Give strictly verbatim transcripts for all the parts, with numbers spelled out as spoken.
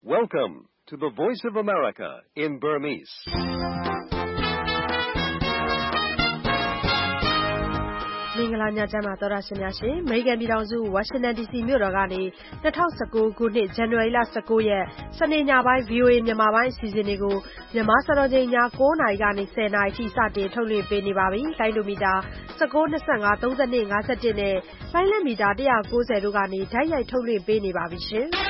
Welcome to the Voice of America in Burmese. ။မင်္ဂလာညချမ်းပါသောရရှင်များရှင်အမေရိကန်ပြည်ထောင်စုဝါရှင်တန် ဒီ စီ မြို့တော်ကနေ၂၀၁၉ခုနှစ်ဇန်နဝါရီလ၁၉ရက်စနေညပိုင်း ဗွီအိုအေ မြန်မာပိုင်းအစီအစဉ်တွေကိုမြန်မာစံတော်ချိန်ည၉နာရီကနေ၁၀နာရီထိစတင်ထုတ်လွှင့်ပေးနေပါပြီ။လိုင်းဒိုမီတာ၁၉ ၂၅ ၃၂ ၅၁နဲ့လိုင်းလက်မီတာ၁၉၀တို့ကနေဓာတ်ရိုက်ထုတ်လွှင့်ပေးနေပါပြီရှင်။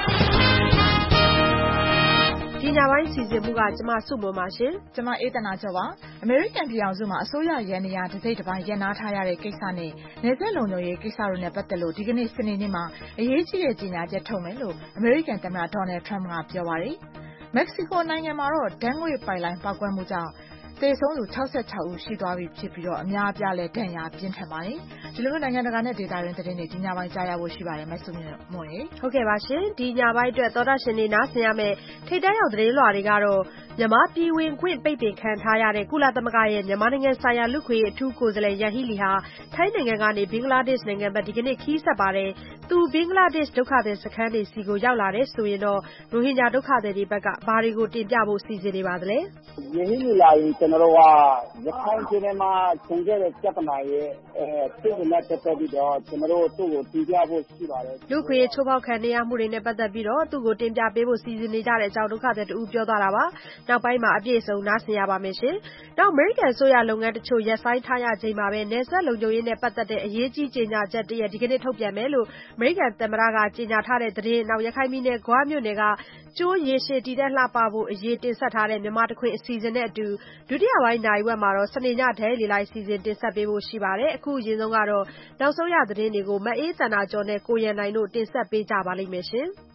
ဒီညပိုင်းစီစဉ်မှုကကျမစုမွန်ပါရှင်။ကျမအေးသနာကျော်ပါ။အမေရိကန်ပြည်ထောင်စုမှာအစိုးရရန်နေရတစိမ့်တစ်ပိုင်းရပ်နားထားရတဲ့ကိစ္စနဲ့နယ်စပ်လုံခြုံရေးကိစ္စတို့နဲ့ပတ်သက်လို့ဒီကနေ့စနေနေ့မှာအရေးကြီးတဲ့ကြေညာချက်ထုတ်မယ်လို့အမေရိကန်သမ္မတဒေါ်နယ်ထရမ့်ကပြောပါတယ်။မက္ကဆီကိုနိုင်ငံမှာတော့ဓာတ်ငွေ့ပိုက်လိုင်းပေါက်ကွဲမှုကြောင့်သေဆုံးသူ၆၆ဦးရှိသွားပြီဖြစ်ပြီးတော့အများအပြားလဲဒဏ်ရာပြင်းထန်ပါတယ်။ဒီလိုမျိုးနိုင်ငံတကာနဲ့ဒေသတွင်းသတင်းတွေဒီညပိုင်းကြားရဖို့ရှိပါတယ်မဆုမွန်ရေ။ဟုတ်ကဲ့ပါရှင်။ဒီညပိုင်းအတွက်သောတာရှင်တွေနားဆင်ရမယ့်ထိပ်တန်းရောက်သတင်းလွှာတွေကတော့မြန်မာပြည်ဝင်ခွင့်ပိတ်ပင်ခံထားရတဲ့ကုလသမဂ္ဂရဲ့မြန်မာနိုင်ငံဆိုင်ရာလူ့ခွင့်အထူးကိုယ်စားလှယ်ယန်ဟီလီဟာထိုင်းနိုင်ငံကနေဘင်္ဂလားဒေ့ရှ်နိုင်ငံဘက်ဒီကနေ့ခီးဆက်ပါတယ်။သူဘင်္ဂလားဒေ့ရှ်ဒုက္ခသည်စခန်းတွေစီကိုရောက်လာတဲ့ဆိုရင်တော့ရိုဟင်ဂျာဒုက္ခသည်တွေဘက်ကဘာတွေကိုတင်ပြဖို့စီစဉ်နေပါသလဲ။ယန်ဟီလီလာရင်ကျွန်တော်တို့ကရခိုင်ပြည်နယ်မှာဆင်ခဲ့တဲ့ပြဿနာရဲ့အဲပြည်နယ်တက်တက်ပြီးတော့ကျွန်တော်တို့သူ့ကိုတင်ပြဖို့ရှိပါတယ်။လူခွေချိုးဖောက်ခံနေရမှုတွေနဲ့ပတ်သက်ပြီးတော့သူ့ကိုတင်ပြပေးဖို့စီစဉ်နေကြတဲ့အကြောင်းဒုက္ခသည်တူပြောသွားတာပါ။နောက်ပိုင်းမှာအပြည့်အစုံနားဆင်ရပါမယ်ရှင်။နောက်အမေရိကန်ဆိုရလုပ်ငန်းတချို့ရပ်ဆိုင်းထားရချိန်မှာပဲနယ်စပ်လုံခြုံရေးနဲ့ပတ်သက်တဲ့အရေးကြီးကြေညာချက်တရက်ဒီကနေ့ထုတ်ပြန်မယ်လို့အမေရိကန်သမ္မတကကြေညာထားတဲ့သတင်းနောက်ရခိုင်ပြည်နယ်ဂွမြို့နယ်ကကျိုးရေရှည်တည်တဲ့လှပဖို့အရေးတင်ဆက်ထားတဲ့မြန်မာတခွင်အစီအစဉ်နဲ့အတူဒုတိယပိုင်းနိုင်ဝက်မှာတော့စနေညဒဲလီလိုက်စီစဉ်တင်ဆက်ပေးဖို့ရှိပါတယ်။အခုအရင်ဆုံးကတော့နောက်ဆုံးရသတင်းတွေကိုမအေးစန္ဒာကျော်နဲ့ကိုရန်နိုင်တို့တင်ဆက်ပေးကြပါလိမ့်မယ်ရှင်။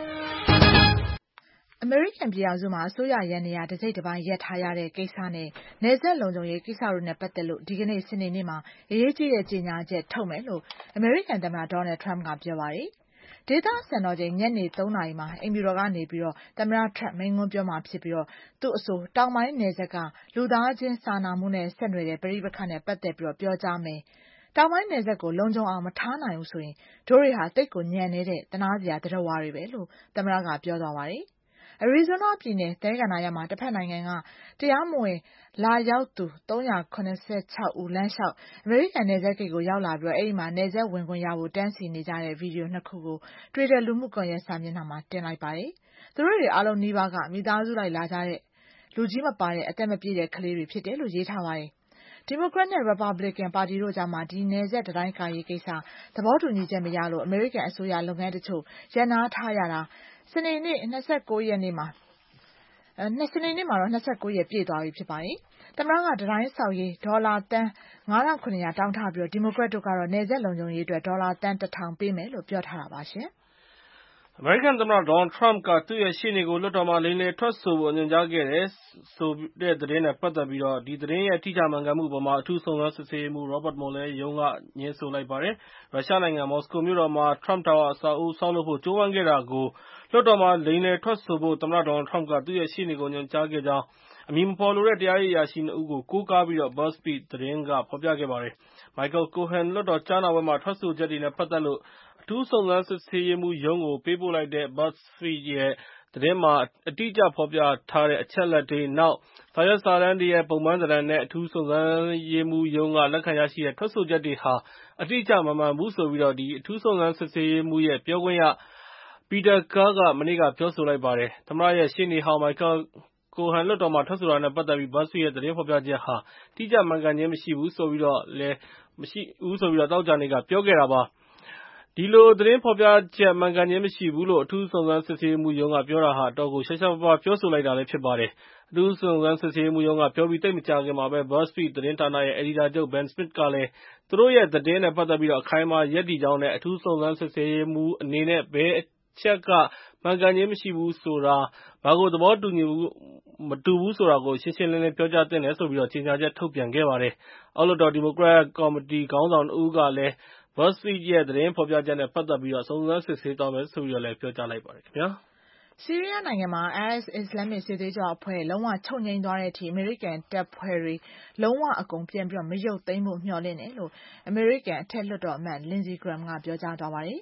အမေရိကန်ပြည်ထောင်စုမှာအစိုးရရန်နေရတစိမ့်တစ်ပိုင်းရပ်ထားရတဲ့ကိစ္စနဲ့နယ်စပ်လုံခြုံရေးကိစ္စတို့နဲ့ပတ်သက်လို့ဒီကနေ့စနေနေ့မှာအရေးကြီးတဲ့ကြေညာချက်ထုတ်မယ်လို့အမေရိကန်သမ္မတဒေါ်နယ်ထရမ့်ကပြောပါတယ်။ဒေသစံတော်ချိန်ညနေ၃နာရီမှာအိမ်ဖြူတော်ကနေပြီးတော့သမ္မတထရမ့်မိန့်ခွန်းပြောမှာဖြစ်ပြီးတော့သူ့အဆိုတောင်ပိုင်းနယ်စပ်ကလူသားချင်းစာနာမှုနဲ့ဆက်နွယ်တဲ့ပဋိပက္ခနဲ့ပတ်သက်ပြီးတော့ပြောကြားမယ်။တောင်ပိုင်းနယ်စပ်ကိုလုံခြုံအောင်မထားနိုင်ဘူးဆိုရင်တို့တွေဟာတိတ်ကိုညံနေတဲ့တနာစရာတရဝါတွေပဲလို့သမ္မတကပြောသွားပါတယ်။အရီဇိုနာပြည်နယ်သဲကန္တာရမှာတစ်ဖက်နိုင်ငံကတရားမဝင်လာရောက်သူ၃၇၆ဦးလမ်းလျှောက်အမေရိကန်နယ်စပ်ဂိတ်ကိုရောက်လာပြီးတော့အဲဒီမှာနယ်စပ်ဝင်ခွင့်ရဖို့တန်းစီနေကြတဲ့ဗီဒီယိုနှစ်ခုကို Twitter လူမှုကွန်ရက်စာမျက်နှာမှာတင်လိုက်ပါတယ်။သူတို့တွေအားလုံးနီးပါးကမိသားစုလိုက်လာကြတဲ့လူကြီးမပါတဲ့အသက်မပြည့်တဲ့ကလေးတွေဖြစ်တယ်လို့ရေးထားပါတယ်။ဒီမိုကရက်နဲ့ရီပတ်ဘလစ်ကန်ပါတီတို့ကြားမှာဒီနယ်စပ်တံတိုင်းကာရေးကိစ္စသဘောတူညီချက်မရလို့အမေရိကန်အစိုးရလုပ်ငန်းတချို့ရပ်နားထားရတာစနေနေ့၂၉ရက်နေ့မှာစနေနေ့မှာတော့၂၉ရက်ပြည့်သွားပြီဖြစ်ပါတယ်။သမ္မတကတံတိုင်းဆောက်ရေးဒေါ်လာသန်း၅ထောင်၇ရာတောင်းထားပြီးတော့ဒီမိုကရက်တို့ကတော့နယ်စပ်လုံခြုံရေးအတွက်ဒေါ်လာသန်းတစ်ထောင်ပေးမယ်လို့ပြောထားတာပါရှင်။အမေရိကန်သမ္မတဒေါ်နယ်ထရမ့်ကသူ့ရဲ့ရှေ့နေကိုလွှတ်တော်မှာလိမ်လည်ထွက်ဆိုဖို့ညွှန်ကြားခဲ့တယ်ဆိုတဲ့သတင်းနဲ့ပတ်သက်ပြီးတော့ဒီသတင်းရဲ့အထိအကျမှန်ကန်မှုအပေါ်မှာအထူးစုံစမ်းစစ်ဆေးရေးမှူး Robert Mueller ရုံးကငြင်းဆိုလိုက်ပါတယ်။ရုရှားနိုင်ငံမော်စကိုမြို့တော်မှာ Trump Tower အဆောက်အဦဆောက်လုပ်ဖို့ကြိုးပမ်းခဲ့တာကိုလွှတ်တော်မှာလိမ်လည်ထွက်ဆိုဖို့သမ္မတဒေါ်နယ်ထရမ့်ကသူ့ရဲ့ရှေ့နေကိုညွှန်ကြားခဲ့ကြောင်းအမည်မဖော်လိုတဲ့တရားရေးအရာရှိနှစ်ဦးကိုကိုးကားပြီးတော့ BuzzFeed သတင်းကဖော်ပြခဲ့ပါတယ်။ Michael Cohen လွှတ်တော်ကြားနာပွဲမှာထွက်ဆိုချက်တွေနဲ့ပတ်သက်လို့အထူးစုံစမ်းစစ်ဆေးရေးမှူးရုံးကိုပေးပို့လိုက်တဲ့ BuzzFeed ရဲ့သတင်းမှာအတိအကျဖော်ပြထားတဲ့အချက်အလက်တွေနောက်စာရွက်စာတမ်းတွေရဲ့ပုံမှန်စာတမ်းနဲ့အထူးစုံစမ်းရေးမှူးရုံးကလက်ခံရရှိတဲ့ထွက်ဆိုချက်တွေဟာအတိအကျမမှန်ဘူးဆိုပြီးတော့ဒီအထူးစုံစမ်းစစ်ဆေးရေးမှူးရဲ့ပြောခွင့်ရPeter Carr ကမနေ့ကပြောဆိုလိုက်ပါတယ်။သမ္မတရဲ့ရှေ့နေဟောင်း Michael Cohen လွှတ်တော်မှာထွက်ဆိုတာနဲ့ပတ်သက်ပြီး BuzzFeed ရဲ့သတင်းဖော်ပြချက်ဟာတိကျမှန်ကန်ခြင်းမရှိဘူးဆိုပြီးတော့လည်းမရှိဘူးဆိုပြီးတော့သောကြာနေ့ကပြောခဲ့တာပါ။ဒီလိုသတင်းဖော်ပြချက်မှန်ကန်ခြင်းမရှိဘူးလို့အထူးစုံစမ်းစစ်ဆေးရေးမှူးရုံးကပြောတာဟာအတော်ကိုရှားရှားပါးပါးပြောဆိုလိုက်တာလည်းဖြစ်ပါတယ်။အထူးစုံစမ်းစစ်ဆေးရေးမှူးရုံးကပြောပြီးသိပ်မကြာခင်မှာပဲ BuzzFeed သတင်းဌာနရဲ့အယ်ဒီတာချုပ် Ben Smith ကလည်းသူတို့ရဲ့သတင်းနဲ့ပတ်သက်ပြီးတော့အခိုင်အမာရပ်တည်ကြောင်းနဲ့အထူးစုံစမ်းစစ်ဆေးရေးမှူးအနေနဲ့ဘယ်အချက်ကမှန်ကန်ခြင်းမရှိဘူးဆိုတာဘာကိုသဘောတူညီမတူဘူးဆိုတာကိုရှင်းရှင်းလင်းလင်းပြောကြားသင့်တယ်ဆိုပြီးတော့ကြေညာချက်ထုတ်ပြန်ခဲ့ပါတယ်။အောက်လွှတ်တော်ဒီမိုကရက်ကော်မတီခေါင်းဆောင်တဦးကလည်း BuzzFeed ရဲ့သတင်းဖော်ပြချက်နဲ့ပတ်သက်ပြီးတော့စုံစမ်းစစ်ဆေးသွားမယ်ဆိုပြီးတော့လည်းပြောကြားလိုက်ပါတယ်ခင်ဗျာ။ဆီးရီးယားနိုင်ငံမှာ အိုင်အက်စ် အစ္စလာမစ်စစ်သွေးကြွအဖွဲ့လုံးဝချုပ်ငြိမ်းသွားတဲ့အထိအမေရိကန်တပ်ဖွဲ့တွေလုံးဝအကုန်ပြန်ပြီးတော့မရုပ်သိမ်းဖို့မျှော်လင့်တယ်လို့အမေရိကန်အထက်လွှတ်တော်အမတ် Lindsey Graham ကပြောကြားသွားပါတယ်။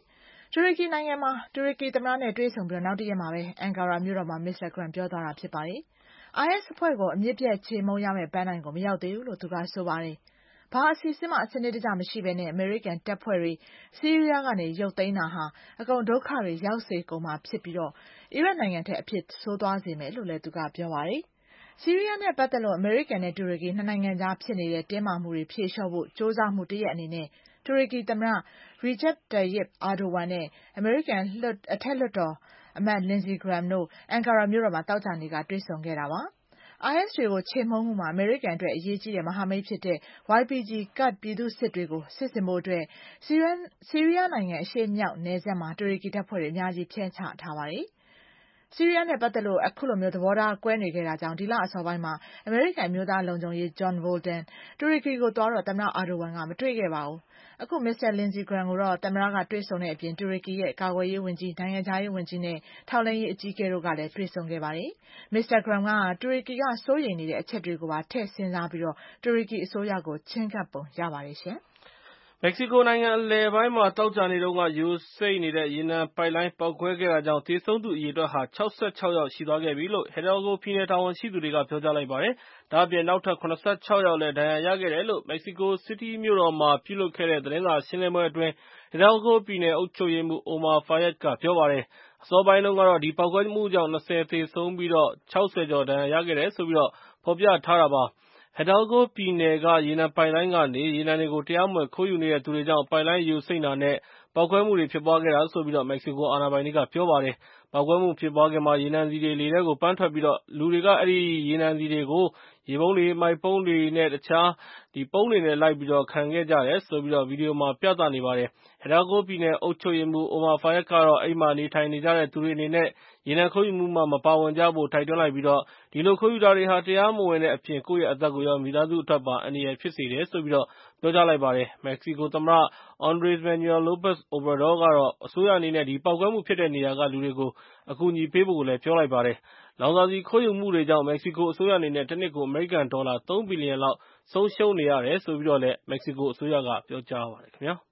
တူရကီနိုင်ငံမှာတူရကီသမ္မတနဲ့တွေ့ဆုံပြီးနောက်တရက်မှာပဲအန်ကာရာမြို့တော်မှာ မစ္စတာဂရန်ပြောသွားတာဖြစ်ပါတယ်။ အိုင်အက်စ် အဖွဲ့ကိုအမြစ်ပြတ်ချေမှုန်းရမယ့်ပန်းတိုင်ကိုမရောက်သေးဘူးလို့သူကဆိုပါတယ်။ဘာအစီအစဉ်မှစနစ်တကျမရှိဘဲနဲ့အမေရိကန်တပ်ဖွဲ့တွေဆီးရီးယားကနေရုပ်သိမ်းတာဟာအကုန်ဒုက္ခတွေရောက်စေကုန်မှာဖြစ်ပြီးတော့အီရတ်နိုင်ငံထက်အဖြစ်ဆိုးသွားစေမယ်လို့လည်းသူကပြောပါတယ်။ဆီးရီးယားနဲ့ပတ်သက်လို့အမေရိကန်နဲ့တူရကီနှစ်နိုင်ငံကြားဖြစ်နေတဲ့တင်းမာမှုတွေဖြေလျှော့ဖို့ကြိုးစားမှုတစ်ရပ်အနေနဲ့တူရကီသမ္မတ Recep Tayyip Erdogan နဲ့အမေရိကန်အထက်လွှတ်တော်အမတ် Lindsey Graham တို့အန်ကာရာမြို့တော်မှာသောကြာနေ့ကတွေ့ဆုံခဲ့တာပါ။ အိုင်အက်စ် တွေကိုချေမှုန်းမှုမှာအမေရိကန်အတွက်အရေးကြီးတဲ့မဟာမိတ်ဖြစ်တဲ့ ဝိုင်ပီဂျီ ကာ့ဒ်ပြည်သူ့စစ်တွေကိုစစ်ဆင်ဖို့အတွက်ဆီးရီးယားနိုင်ငံအရှေ့မြောက်နယ်စပ်မှာတူရကီတပ်ဖွဲ့တွေအများကြီးဖြန့်ချထားပါတယ်။ဆီးရီးယားနဲ့ပတ်သက်လို့အခုလိုမျိုးသဘောထားကွဲနေခဲ့တာကြောင့်ဒီလအစောပိုင်းမှာအမေရိကန်အမျိုးသားလုံခြုံရေး John Bolton တူရကီကိုသွားတော့သမ္မတ Erdogan ကမတွေ့ခဲ့ပါဘူး။အခု မစ္စတာ Lindsey Graham ကိုတော့သမ္မတကတွေ့ဆုံတဲ့အပြင်တူရကီရဲ့ကာကွယ်ရေးဝန်ကြီး၊နိုင်ငံခြားရေးဝန်ကြီးနဲ့ထောက်လှမ်းရေးအကြီးအကဲတို့ကလည်းတွေ့ဆုံခဲ့ပါတယ်။မစ္စတာ Graham ကတူရကီကစိုးရိမ်နေတဲ့အချက်တွေကိုပါထည့်စဉ်းစားပြီးတူရကီအစိုးရကိုချဉ်းကပ်ပုံရပါတယ်ရှင်။မက္ကဆီကိုနိုင်ငံအလယ်ပိုင်းမှာသောကြာနေ့တုန်းကယိုစိမ့်နေတဲ့ရေနံပိုက်လိုင်းပေါက်ကွဲခဲ့တာကြောင့်သေဆုံးသူအရေအတွက်ဟာ၆၆ ယောက်ရှိသွားခဲ့ပြီလို့ Hidalgo ပြည်နယ်တာဝန်ရှိသူတွေကပြောကြားလိုက်ပါတယ်။ဒါ့အပြင်နောက်ထပ်၇၆ ယောက်လည်းဒဏ်ရာရခဲ့တယ်လို့ မက္ကဆီကိုစီးတီးမြို့တော်မှာပြုလုပ်ခဲ့တဲ့သတင်းစာရှင်းလင်းပွဲအတွင်း Hidalgo ပြည်နယ်အုပ်ချုပ်ရေးမှူး Omar Fayad ကပြောပါတယ်။အစောပိုင်းတုန်းကတော့ဒီပေါက်ကွဲမှုကြောင့်၂၀သေဆုံးပြီး ၆၀ ကျော်ဒဏ်ရာရခဲ့တယ်လို့ ဖော်ပြထားတာပါ။ Hidalgo ပြည်နယ်ကရေနံပိုက်လိုင်းကနေရေနံတွေကိုတရားမဝင်ခိုးယူနေတဲ့သူတွေကြောင့်ပိုက်လိုင်းယိုစိမ့်တာနဲ့ပေါက်ကွဲမှုတွေဖြစ်ပွားခဲ့တာလို့ မက္ကဆီကိုအာဏာပိုင်တွေကပြောပါတယ်။ပေါက်ကွဲမှုဖြစ်ပွားခင်မှာရေနံဆီတွေလေထဲကိုပန်းထွက်ပြီးလူတွေကအဲဒီရေနံဆီတွေကိုရေပုံးတွေ၊မှိုက်ပုံးတွေနဲ့တခြားပုံးတွေနဲ့လိုက်ပြီးခံခဲ့ကြတယ်လို့ဗီဒီယိုမှာပြသနေပါတယ်။ Hidalgo ပြည်နယ်အုပ်ချုပ်ရေးမှူး Omar Fayad ကတော့အဲဒီမှာနေထိုင်နေကြတဲ့သူတွေအနေနဲ့ရေနံခိုးယူမှုမှာမပါဝင်ကြဖို့တိုက်တွန်းလိုက်ပြီးဒီလိုခိုးယူတာတွေဟာတရားမဝင်တဲ့အပြင် ကိုယ့်ရဲ့အသက်ကိုရောမိသားစုအတွက်ပါအန္တရာယ်ဖြစ်စေတယ်လို့ပြောကြားလိုက်ပါတယ်။ မက္ကဆီကိုသမ္မတ Andres Manuel Lopez Obrador ကတော့အစိုးရအနေနဲ့ပေါက်ကွဲမှုဖြစ်တဲ့နေရာကလူတွေကိုအကူအညီပေးဖို့ပြောလိုက်ပါတယ်။ လောင်စာဆီခိုးယူမှုတွေကြောင့်မက္ကဆီကိုအစိုးရအနေနဲ့တနှစ်ကိုအမေရိကန်ဒေါ်လာသုံးဘီလီယံလောက်ဆုံးရှုံးနေရတယ်လို့ မက္ကဆီကိုအစိုးရကပြောကြားပါတယ်ခင်ဗျာ။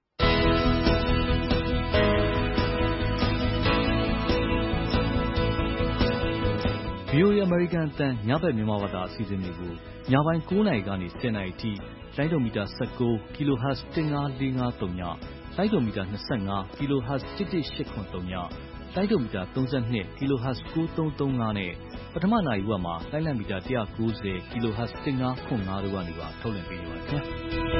ဗွီအိုအေ အမေရိကန်အသံညဘက်မြန်မာဘာသာအစီအစဉ်တွေကိုညပိုင်းကိုးနာရီကနေဆယ်နာရီအထိလိုင်းဒိုမီတာ၁၉ kHz တစ်ငါးလေးငါးသုံးည၊လိုင်းဒိုမီတာ၂၅ kHz တစ်တစ်ရှစ်ခွန်သုံးည၊လိုင်းဒိုမီတာ၃၂ kHz ကိုးသုံးသုံးငါးနဲ့ပထမနာရီဝက်မှာလိုင်းလံမီတာ၁၉၀ kHz တစ်ငါးခွန်ငါးတို့ကနေပါထုတ်လွှင့်ပေးနေပါတယ်ခင်ဗျာ။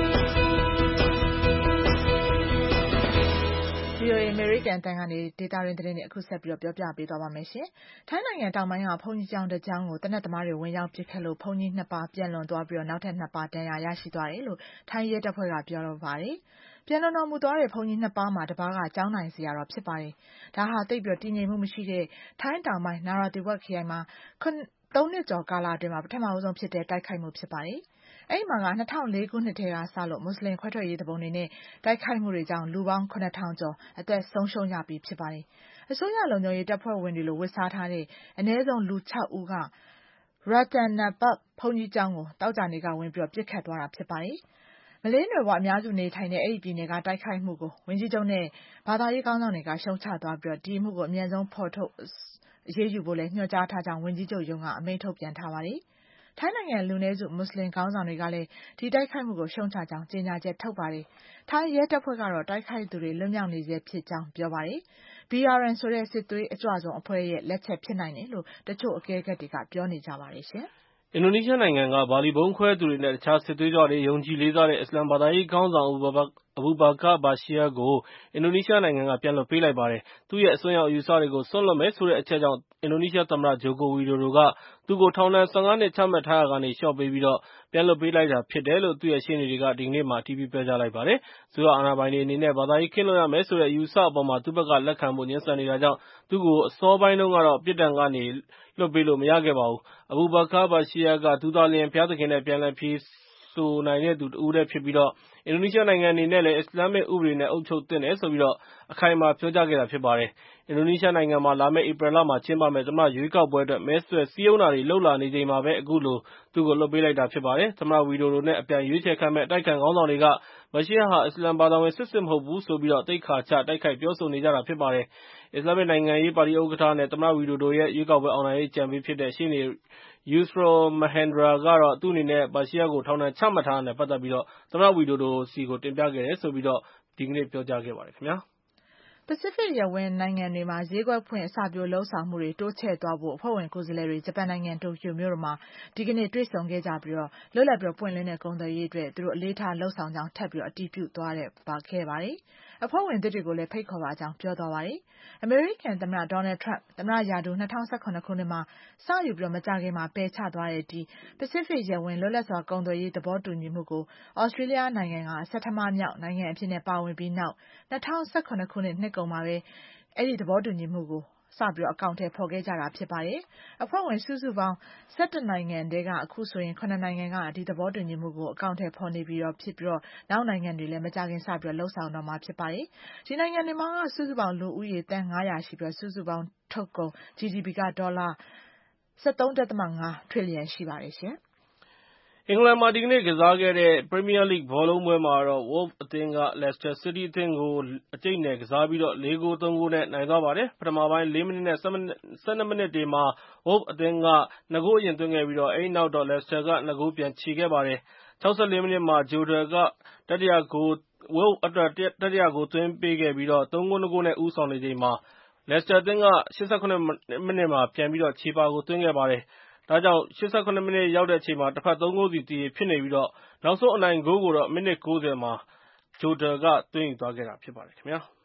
ဗွီအိုအေ အမေရိကန်အသံကနေဒေသတွင်းသတင်းတွေအခုဆက်ပြီးပြောပြပေးသွားပါမယ်ရှင်။ထိုင်းနိုင်ငံတောင်ပိုင်းကဘုန်းကြီးကျောင်းတစ်ကျောင်းကိုသေနတ်သမားတွေဝင်ရောက်ပစ်ခတ်လို့ဘုန်းကြီးနှစ်ပါးပြန့်လွန်သွားပြီးနောက်ထပ်နှစ်ပါးဒဏ်ရာရရှိသွားတယ်လို့ထိုင်းရဲတပ်ဖွဲ့ကပြောပါတယ်။ပြန့်လွန်တော်မူသွားတဲ့ဘုန်းကြီးနှစ်ပါးမှာတစ်ပါးကကျောင်းထိုင်ဆရာတော်ဖြစ်ပါတယ်။ဒါဟာသိပ်ပြီးတည်ငြိမ်မှုမရှိတဲ့ထိုင်းတောင်ပိုင်းနာရာသီဝတ်ခရိုင်မှာသုံးနှစ်ကျော်ကာလအတွင်းမှာပထမဆုံးဖြစ်တဲ့တိုက်ခိုက်မှုဖြစ်ပါတယ်။အဲဒီမှာက၂၀၀၄ခုနှစ်ထဲကစလို့မွတ်စလင်ခွဲထွက်ရေးသူပုန်တွေနဲ့တိုက်ခိုက်မှုတွေကြောင့်လူပေါင်းခုနှစ်ထောင်ကျော်အသက်ဆုံးရှုံးကြပြီးဖြစ်ပါတယ်။အစိုးရလုံခြုံရေးတပ်ဖွဲ့ဝင်တွေလိုဝတ်စားထားတဲ့အနည်းဆုံးလူခြောက်ဦးက Rattanapak ဘုန်းကြီးကျောင်းကိုသောကြာနေ့ကဝင်ပြီးပစ်ခတ်သွားတာဖြစ်ပါတယ်။မလေးနွယ်ဖွားအများစုနေထိုင်တဲ့အဲဒီပြည်နယ်ကတိုက်ခိုက်မှုကိုဝန်ကြီးချုပ်နဲ့ဘာသာရေးခေါင်းဆောင်တွေကရှုတ်ချသွားပြီးဒီအမှုကိုအမြန်ဆုံးဖော်ထုတ်အရေးယူဖို့လည်းညွှန်ကြားထားကြောင်းဝန်ကြီးချုပ်ရုံးကအမိန့်ထုတ်ပြန်ထားပါတယ်။ထိုင်းနိုင်ငံလူနည်းစုမွတ်စလင်ခေါင်းဆောင်တွေကလည်းဒီတိုက်ခိုက်မှုကိုရှုတ်ချကြောင်းကြေညာချက်ထုတ်ပါတယ်။ထိုင်းရဲတပ်ဖွဲ့ကတော့တိုက်ခိုက်သူတွေလွတ်မြောက်နေဆဲဖြစ်ကြောင်းပြောပါတယ်။ ဘီ အာရ် အန် ဆိုတဲ့စစ်သွေးအကြွဆုံးအဖွဲ့ရဲ့လက်ချက်ဖြစ်နိုင်တယ်လို့တချို့အကဲခတ်တွေကပြောနေကြပါတယ်ရှင်။အင်ဒိုနီးရှားနိုင်ငံကဘာလီဗုံးခွဲသူတွေနဲ့တခြားစစ်သွေးကြွတွေယုံကြည်လေးစားတဲ့အစ္စလာမ်ဘာသာရေးခေါင်းဆောင် Abu Bakar Bashir ကိုအင်ဒိုနီးရှားနိုင်ငံကပြန်လွှတ်ပေးလိုက်ပါတယ်။ သူ့ရဲ့အစွန်းရောက်အယူအဆတွေကိုစွန့်လွှတ်မယ်ဆိုတဲ့အချက်ကြောင့်အင်ဒိုနီးရှားသမ္မတ ဂျိုကိုဝီဒိုဒိုကသူ့ကိုထောင်ဒဏ် ၁၅ နှစ်ချမှတ်ထားရာကနေလျှော့ပေးပြီးပြန်လွှတ်ပေးလိုက်တာဖြစ်တယ်လို့ သူ့ရဲ့ရှေ့နေတွေကဒီကနေ့မှာ အတည်ပြုပြောကြားလိုက်ပါတယ်။ အစိုးရအာဏာပိုင်တွေအနေနဲ့ဘာသာရေးကင်းလွတ်ရမယ်ဆိုတဲ့အယူအဆအပေါ် သူ့ဘက်ကလက်ခံဖို့ငြင်းဆန်နေတာကြောင့်သူ့ကိုအစောပိုင်းတုန်းကတော့ပြစ်ဒဏ်ကနေလွှတ်ပေးလို့မရခဲ့ပါဘူး။ Abu Bakar Bashir က သူသာလျှင်ဘုရားသခင်နဲ့ပြန်လည်ဖြေဆိုနိုင်တဲ့သူတစ်ဦးတည်းဖြစ်ပြီးအင်ဒိုနီးရှားနိုင်ငံအနေနဲ့လည်း အစ္စလာမစ်ဥပဒေနဲ့ အုပ်ချုပ်သင့်တယ်ဆိုပြီး အခိုင်အမာပြောကြားခဲ့တာဖြစ်ပါတယ်။ အင်ဒိုနီးရှားနိုင်ငံမှာ လာမယ့်ဧပြီလမှာကျင်းပမယ့် သမ္မတရွေးကောက်ပွဲအတွက် မဲဆွယ်စည်းရုံးတာတွေလုပ်လာနေချိန်မှာပဲ အခုလို သူ့ကိုလွှတ်ပေးလိုက်တာဖြစ်ပါတယ်။ သမ္မတဝီဒိုဒိုနဲ့ အပြိုင်ရွေးချယ်ခံမယ့် အတိုက်အခံခေါင်းဆောင်တွေက ဘရှီယာဟာ အစ္စလာမ်ဘာသာဝင်စစ်စစ်မဟုတ်ဘူးဆိုပြီး သိက္ခာချတိုက်ခိုက်ပြောဆိုနေကြတာဖြစ်ပါတယ်။ အစ္စလာမစ်နိုင်ငံရေးပါတီဥက္ကဋ္ဌ နဲ့ သမ္မတဝီဒိုဒိုရဲ့ ရွေးကောက်ပွဲအောင်နိုင်ရေးအကြံပေးဖြစ်တဲ့ ရှေ့နေ Yusril Mahendra ကတော့ သူ့အနေနဲ့ ဘရှီယာကို ထောင်ဒဏ်ချမှတ်ထားတာနဲ့ ပတ်သက်ပြီး သမ္မတဝီဒိုဒိုဆီကို တင်ပြခဲ့တယ်လို့ ဒီကနေ့ ပြောကြားခဲ့ပါတယ်ခင်ဗျာ။ပစိဖိတ်ရပ်ဝန်းနိုင်ငံတွေမှာ ဈေးကွက်ဖွင့်အစပျိုးလုပ်ဆောင်မှုတွေတိုးချဲ့သွားဖို့ အဖွဲ့ဝင်ကိုယ်စားလှယ်တွေ ဂျပန်နိုင်ငံတိုကျိုမြို့တော်မှာ ဒီကနေ့တွေ့ဆုံခဲ့ကြပြီး လွတ်လပ်ပွင့်လင်းတဲ့ကုန်သွယ်ရေးအတွက် သူတို့အလေးထားလုပ်ဆောင်ကြောင်း ထပ်ပြီးအတည်ပြုသွားခဲ့ပါတယ်။ အဖွဲ့ဝင်သစ်တွေကိုလည်း ဖိတ်ခေါ်ပါကြောင်းပြောသွားပါတယ်။ အမေရိကန်သမ္မတ Donald Trump သမ္မတရာထူး ၂၀၁၇ ခုနှစ်မှာစယူပြီး မကြာခင်မှာ ပယ်ချသွားတဲ့ ပစိဖိတ်ရပ်ဝန်းလွတ်လပ်စွာကုန်သွယ်ရေးသဘောတူညီမှုကို သြစတြေးလျနိုင်ငံက ဆဌမမြောက်နိုင်ငံအဖြစ်ပါဝင်ပြီးနောက် ၂၀၁၇ ခုနှစ် နှစ်ကုန်မှာပဲ အဲဒီသဘောတူညီမှုကို စပြီးအကောင်အထည်ဖော်ခဲ့ကြတာဖြစ်ပါတယ်။ အဖွဲ့ဝင်စုစုပေါင်း ၁၁ နိုင်ငံထဲက အခုဆိုရင် ၇ နိုင်ငံက ဒီသဘောတူညီမှုကို အကောင်အထည်ဖော်နေပြီဖြစ်ပြီး နောက်နိုင်ငံတွေလည်း မကြာခင်စပြီးလုပ်ဆောင်တော့မှာဖြစ်ပါတယ်။ ဒီနိုင်ငံတွေမှာက စုစုပေါင်းလူဦးရေ သန်း ၅၀၀ ရှိပြီး စုစုပေါင်းထုတ်ကုန် ဂျီဒီပီ က ဒေါ်လာ ၁၃.၅ ထရီလီယံရှိပါတယ်။အင်္ဂလန်မှာ ဒီကနေ့ကစားခဲ့တဲ့ ပရီးမီးယားလိဂ်ဘောလုံးပွဲမှာတော့ Wolves အသင်းက လက်စတာစီးတီးအသင်းကို အကျိတ်အနယ်ကစားပြီး လေးဂိုး သုံးဂိုး နဲ့ နိုင်သွားပါတယ်။ ပထမပိုင်း လေးမိနစ် နဲ့ ၁၂ မိနစ်တွေမှာ Wolves အသင်းက ၂ ဂိုး အရင်သွင်းခဲ့ပြီး အဲဒီနောက် လက်စတာက ၂ ဂိုး ပြန်ချေခဲ့ပါတယ်။ ၆၄ မိနစ်မှာ Jota က Wolves အတွက် တတိယဂိုးသွင်းပေးခဲ့ပြီး သုံးဂိုး ၂ ဂိုး နဲ့ ဦးဆောင်နေချိန်မှာ လက်စတာအသင်းက ၈၇ မိနစ်မှာ ပြန်ပြီး ချေပဂိုးသွင်းခဲ့ပါတယ်။ ဒါကြောင့် ၈၇ မိနစ်ရောက်တဲ့အချိန်မှာ တဘက် သုံးဂိုးစီ သရေဖြစ်နေပြီး နောက်ဆုံးအနိုင်ဂိုးကိုတော့ မိနစ် ၉၀ မှာ Jota က သွင်းယူသွားခဲ့တာဖြစ်ပါတယ်ခင်ဗျာ။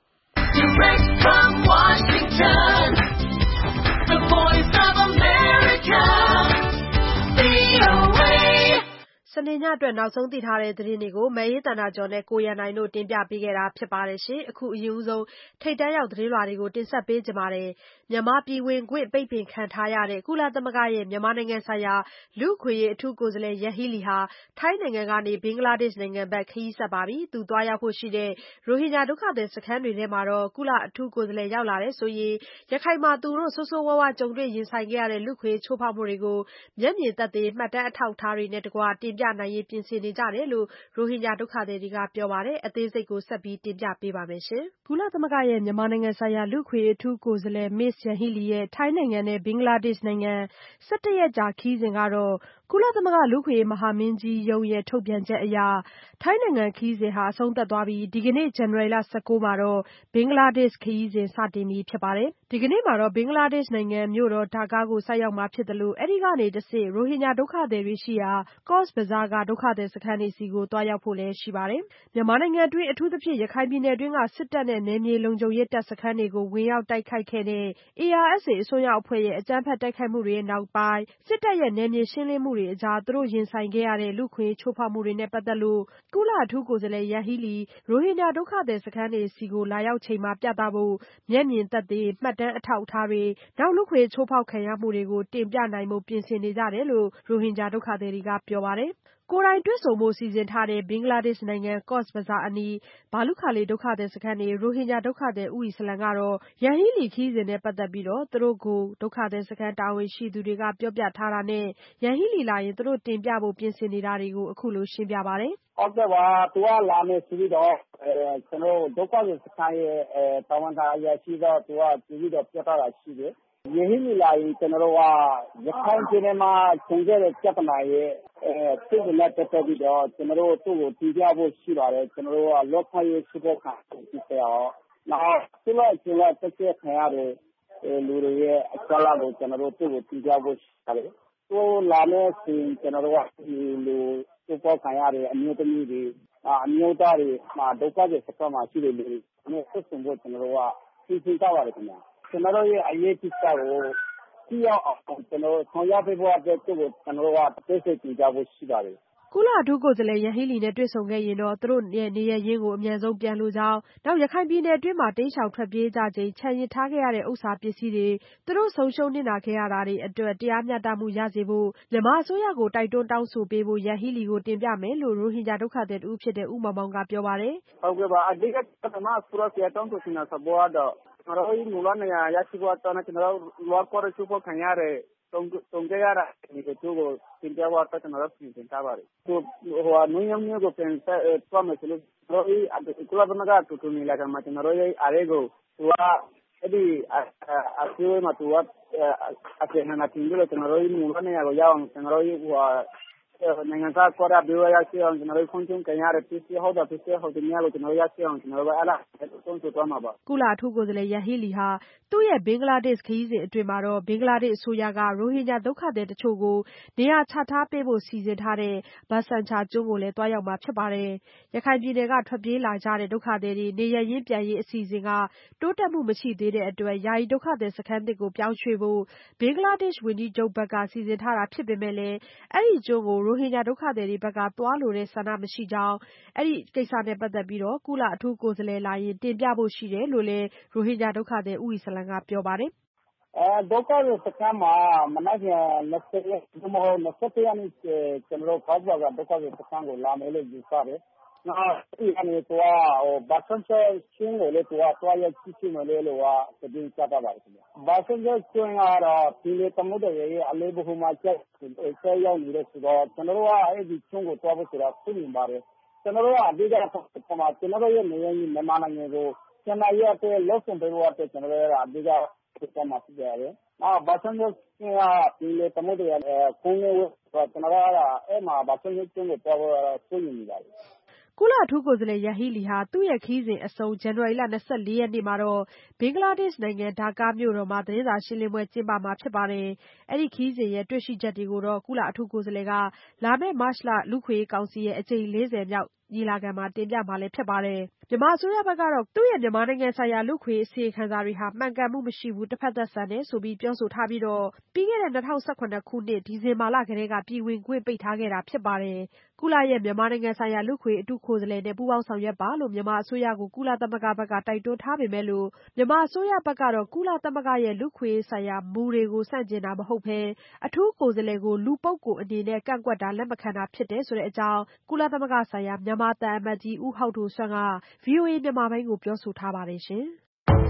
။စနေညအတွက်နောက်ဆုံးသိထားတဲ့သတင်းတွေကို မအေးသန္တာကျော် နဲ့ ကိုရန်နိုင်တို့တင်ပြပေးခဲ့တာဖြစ်ပါတယ်။ အခုအရင်ဆုံးထိပ်တန်းရောက်သတင်းလွှာတွေကို တင်ဆက်ပေးချင်ပါတယ်။ မြန်မာပြည်ဝင်ခွင့်ပိတ်ပင်ခံထားရတဲ့ ကုလသမဂ္ဂရဲ့ မြန်မာနိုင်ငံဆိုင်ရာလူ့အခွင့်အရေးအထူးကိုယ်စားလှယ် Yanghee Lee ဟာ ထိုင်းနိုင်ငံကနေ ဘင်္ဂလားဒေ့ရှ်နိုင်ငံဘက် ခရီးဆက်ပါပြီ။ သူသွားရောက်ဖို့ရှိတဲ့ ရိုဟင်ဂျာဒုက္ခသည်စခန်းတွေထဲမှာ ကုလအထူးကိုယ်စားလှယ်ရောက်လာတယ်ဆိုရင် ရခိုင်မှာ သူတို့ဆိုးဆိုးဝါးဝါးကြုံတွေ့ရင်ဆိုင်ခဲ့ရတဲ့ လူ့အခွင့်အရေးချိုးဖောက်မှုတွေကို မျက်မြင်သက်သေမှတ်တမ်းအထောက်အထားတွေနဲ့တကွ တင်ပြနိုင်ရေးပြင်ဆင်နေကြတယ်လို့ ရိုဟင်ဂျာဒုက္ခသည်တွေကပြောပါတယ်။ အသေးစိတ်ကို မဆုမွန် ဆက်တင်ပြပေးပါမယ်။ ကုလသမဂ္ဂရဲ့ မြန်မာနိုင်ငံဆိုင်ရာလူ့အခွင့်အရေးအထူးကိုယ်စားလှယ် Yanghee Lee ရဲ့ ထိုင်းနိုင်ငံနဲ့ ဘင်္ဂလားဒေ့ရှ်နိုင်ငံ ၁၁ ရက်ကြာခရီးစဉ်ကတော့ ကုလသမဂ္ဂလူ့အခွင့်အရေးမဟာမင်းကြီးရုံးရဲ့ထုတ်ပြန်ချက်အရ ထိုင်းနိုင်ငံခရီးစဉ်အဆုံးသတ်သွားပြီး ဒီကနေ့ ဇန်နဝါရီလ ၁၉ မှာတော့ ဘင်္ဂလားဒေ့ရှ်ခရီးစဉ်စတင်ပြီဖြစ်ပါတယ်။ ဒီကနေ့မှာတော့ ဘင်္ဂလားဒေ့ရှ်နိုင်ငံမြို့တော်ဒါကာကိုဆိုက်ရောက်မှာဖြစ်သလို အဲဒီကနေတဆင့် ရိုဟင်ဂျာဒုက္ခသည်တွေရှိရာ Cox's Bazar က ဒုက္ခသည်စခန်းတွေဆီကို သွားရောက်ဖို့ရှိပါတယ်။ မြန်မာနိုင်ငံတွင်း အထူးသဖြင့် ရခိုင်ပြည်နယ်တွင်းက စစ်တပ်နဲ့ နယ်မြေလုံခြုံရေးတပ်စခန်းတွေကို ဝင်ရောက်တိုက်ခိုက်ခဲ့တဲ့ အေအာအက်စ်အေ အစွန်းရောက်အဖွဲ့ရဲ့ အကြမ်းဖက်တိုက်ခိုက်မှုတွေနောက်ပိုင်း စစ်တပ်ရဲ့ နယ်မြေရှင်းလင်းမှုတွေအကြား သူတို့ရင်ဆိုင်ခဲ့ရတဲ့ လူ့အခွင့်အရေးချိုးဖောက်မှုတွေနဲ့ပတ်သက်လို့ ကုလအထူးကိုယ်စားလှယ် Yanghee Lee ရိုဟင်ဂျာဒုက္ခသည်စခန်းတွေဆီလာရောက်ချိန်မှာပြသဖို့ မျက်မြင်သက်သေမှတ်တမ်းအထောက်အထားတွေ လူ့အခွင့်အရေးချိုးဖောက်ခံရမှုတွေကို တင်ပြနိုင်ဖို့ပြင်ဆင်နေကြတယ်လို့ ရိုဟင်ဂျာဒုက္ခသည်တွေကပြောပါတယ်။ ကိုယ်တိုင်တွေ့ဆုံဖို့စီစဉ်ထားတဲ့ ဘင်္ဂလားဒေ့ရှ်နိုင်ငံ Cox's Bazar အနီး ဘာလုခါလီဒုက္ခသည်စခန်းနေ ရိုဟင်ဂျာဒုက္ခသည် ဦးအီစလံကတော့ Yanghee Lee ခရီးစဉ်နဲ့ပတ်သက်ပြီး သူတို့ကို ဒုက္ခသည်စခန်းတာဝန်ရှိသူတွေကပြောပြထားတာနဲ့ Yanghee Lee လာရင် သူတို့တင်ပြဖို့ပြင်ဆင်နေတာတွေကို အခုလိုရှင်းပြပါတယ်။ "ဟုတ်ကဲ့ပါ။ သူကလာမယ်ဆိုပြီးတော့ ကျနော်တို့ဒုက္ခသည်စခန်းရဲ့တာဝန်ခံအရာရှိကသူကကြိုပြီးတော့ပြောထားတာရှိတယ်။ Yanghee Lee လာရင်ကျနော်တို့ကရခိုင်ပြည်နယ်မှာကြုံခဲ့တဲ့ပြဿနာရဲ့ဖြစ်စဉ်နဲ့ပတ်သက်ပြီးတော့ကျနော်တို့သူ့ကိုတင်ပြဖို့ရှိပါတယ်။ ကျနော်တို့ကလူ့အခွင့်အရေးချိုးဖောက်ခံရတဲ့ကိစ္စရော နောက်အစုလိုက်အပြုံလိုက်သတ်ဖြတ်ခံရတဲ့လူတွေရဲ့အချက်အလက်ကိုကျနော်တို့သူ့ကိုတင်ပြဖို့ရှိပါတယ်။ သူလာမယ့်ဆိုရင်ကျနော်တို့ကဒီလိုချိုးဖောက်ခံရတဲ့အမျိုးသမီးတွေအမျိုးသားတွေဒုက္ခသည်စခန်းမှာရှိတဲ့လူတွေနဲ့ဆက်သွယ်ဖို့ကျနော်တို့ကစီစဉ်ထားပါတယ်ခင်ဗျ။ ကျနော်တို့ရဲ့အရေးကိစ္စကိုထိရောက်အောင်ကျနော်တို့ဆောင်ရွက်ပေးဖို့အတွက်သူ့ကိုကျနော်တို့ကအသေးစိတ်တင်ပြဖို့ရှိပါတယ်။" ကုလအထူးကိုယ်စားလှယ်ယန်ဟီးလီနဲ့တွေ့ဆုံခဲ့ရင်တော့သူတို့ရဲ့နေရပ်ရင်းကိုအမြန်ဆုံးပြန်လိုကြောင်းနောက်ရခိုင်ပြည်နယ်အတွင်းမှာတိမ်းရှောင်ထွက်ပြေးကြချိန်ခြံရစ်ထားခဲ့ရတဲ့ဥစ္စာပစ္စည်းတွေသူတို့ဆုံးရှုံးနစ်နာခဲ့ရတာတွေအတွက်တရားမျှတမှုရစေဖို့မြန်မာအစိုးရကိုတိုက်တွန်းတောင်းဆိုပေးဖို့ယန်ဟီးလီကိုတင်ပြမယ်လို့ရိုဟင်ဂျာဒုက္ခသည်တဦးဖြစ်တဲ့ဦးမောင်မောင်ကပြောပါတယ်။ဟုတ်ကဲ့ပါအဓိကပထမဆူရစီတောင်းဆိုနေတာစဘောတော့ကျွန်တော်တို့မူလနေရာရရှိဖို့တော့ကျွန်တော်တို့လောကောရချိုးဖို့ခံရတဲ့တုံတုံကြရတာဒီတို့ကိုတင်ပြဖို့တော့ကျွန်တော်တို့ပြင်ထားပါတယ်။ဟိုဟိုနွေညမျိုးကိုပြန်ဆက်သွားမယ်ဆိုလို့တို့ဒီကုလသမဂ္ဂတူတူနေလာကမှကျွန်တော်တို့ရဲ့အားလေးကိုသူကအဲ့ဒီအဆွေးမှာသူကအကျဉ်းနာတင်လို့ကျွန်တော်တို့မူလနေရာကိုရောက်အောင်ကျွန်တော်တို့ဟိုနိုင်ငံသားကောရဘေးရရှိအောင်ကျွန်တော်တို့ခွင့်ကျုံကြရတဲ့ပြည်စဟုတ်တာပြည်စဟုတ်တဲ့နေရာကိုကျွန်တော်ရရှိအောင်ကျွန်တော်တို့အဲ့ဒါသုံးဆိုသွားမှာပါကုလအထူးကိုယ်စားလှယ်ယန်ဟီလီဟာသူ့ရဲ့ဘင်္ဂလားဒေ့ရှ်ခရီးစဉ်အတွင်းမှာတော့ဘင်္ဂလားဒေ့ရှ်အစိုးရကရိုဟင်ဂျာဒုက္ခသည်တချို့ကိုနေရာချထားပေးဖို့စီစဉ်ထားတဲ့ဘာဆန်ချာကျွန်းကိုလည်းတွားရောက်မှာဖြစ်ပါတယ်ရခိုင်ပြည်နယ်ကထွက်ပြေးလာကြတဲ့ဒုက္ခသည်တွေနေရရင်းပြန်ရေးအစီအစဉ်ကတိုးတက်မှုမရှိသေးတဲ့အတွက်ယာယီဒုက္ခသည်စခန်းသစ်ကိုပြောင်းရွှေ့ဖို့ဘင်္ဂလားဒေ့ရှ်ဝန်ကြီးချုပ်ဘက်ကစီစဉ်ထားတာဖြစ်ပေမဲ့လည်းအဲ့ဒီကျွန်းကိုရိုဟင်ဂျာဒုက္ခသည်တွေဘက်ကသွားလိုတဲ့ဆန္ဒမရှိကြောင်းအဲ့ဒီကိစ္စနဲ့ပတ်သက်ပြီးတော့ကုလအထူးကိုယ်စားလှယ်လာရင်တင်ပြဖို့ရှိတယ်လို့လည်းရိုဟင်ဂျာဒုက္ခသည်ဦးအီစလန်ကပြောပါတယ်အဲဒုက္ခသည်စခန်းမှာမနက်ဖြန်၂၀ရက်ဒီမဟုတ်၂၁ရက်နေ့ကျွန်တော်တို့ကောက်ပါကဒုက္ခသည်စခန်းကိုလာမယ်လို့ယူဆတယ်။နောက်ဒီအနေနဲ့တော့ဟိုဘာဆန်ချာချင်းကိုလည်းတော့တွားရကြည့်ချင်တယ်လို့ကတင်ပြတာပါတယ်ခင်ဗျ။ဘာဆန်ချာချင်းကတော့ဒီလေတမှုတွေရဲ့အလေးဘဟုမှာချက်ဆဲရောက်နေတဲ့ဆိုတော့ကျွန်တော်တို့ကအဲ့ဒီချင်းကိုတွားဖို့ဆိုတာသိနေပါတယ်။ကျွန်တော်တို့ကအဓိကကျွန်တော်ကျွန်တော်တို့ရဲ့နေရာကြီးမြန်မာနိုင်ငံကိုကျွန်တော်ရဲ့အတွက်လောက်ဆုံးပေးဖို့အတွက်ကျွန်တော်တို့ကအဓိကဖြစ်မှာဖြစ်ရတယ်။နောက်ဘာဆန်ချာချင်းကဒီလေတမှုတွေရဲ့ခုံးလေးကျွန်တော်ကအဲ့မှာဘာဆန်ချာချင်းကိုတွားဖို့ဆွေးနွေးနေပါတယ်ကုလအထူးကိုယ်စားလှယ်ယန်ဟီလီဟာသူ့ရဲ့ခရီးစဉ်အဆုံးဇန်နဝါရီလ၂၄ရက်နေ့မှာတော့ဘင်္ဂလားဒေ့ရှ်နိုင်ငံဒါကာမြို့တော်မှာသတင်းစာရှင်းလင်းပွဲကျင်းပမှာဖြစ်ပါတယ်။အဲ့ဒီခရီးစဉ်ရဲ့တွေ့ရှိချက်တွေကိုတော့ကုလအထူးကိုယ်စားလှယ်ကလာမယ့်မတ်လလူ့ခွေကောင်စီရဲ့အကြိမ်၄၀မြောက်ညီလာခံမှာတင်ပြမှာလည်းဖြစ်ပါတယ်။မြန်မာအစိုးရဘက်ကတော့သူ့ရဲ့မြန်မာနိုင်ငံဆိုင်ရာလူ့ခွေအစီရင်ခံစာတွေဟာမှန်ကန်မှုမရှိဘူးတစ်ဖက်သက်ဆန်တယ်ဆိုပြီးပြောဆိုထားပြီးတော့ပြီးခဲ့တဲ့၂၀၁၇ခုနှစ်ဒီဇင်ဘာလကတည်းကပြည်ဝင်ခွင့်ပိတ်ထားခဲ့တာဖြစ်ပါတယ်။ကုလရဲ့မြန်မာနိုင်ငံဆိုင်ရာလူ့ခွေအထူးကိုယ်စားလှယ်နဲ့ပူးပေါင်းဆောင်ရွက်ပါလို့မြန်မာအစိုးရကိုကုလသမဂ္ဂဘက်ကတိုက်တွန်းထားပေမဲ့လို့မြန်မာအစိုးရဘက်ကတော့ကုလသမဂ္ဂရဲ့လူ့ခွေဆိုင်ရာမူတွေကိုဆန့်ကျင်တာမဟုတ်ဘဲအထူးကိုယ်စားလှယ်ကိုလူပုဂ္ဂိုလ်အနေနဲ့ကန့်ကွက်တာလက်မခံတာဖြစ်တယ်ဆိုတဲ့အကြောင်းကုလသမဂ္ဂဆိုင်ရာမြန်မာသံအမတ်ကြီးဦးဟောက်ဒိုဆွမ်းက ဗွီအိုအေမြန်မာပိုင်းကိုပြောဆိုထားပါတယ်ရှင်။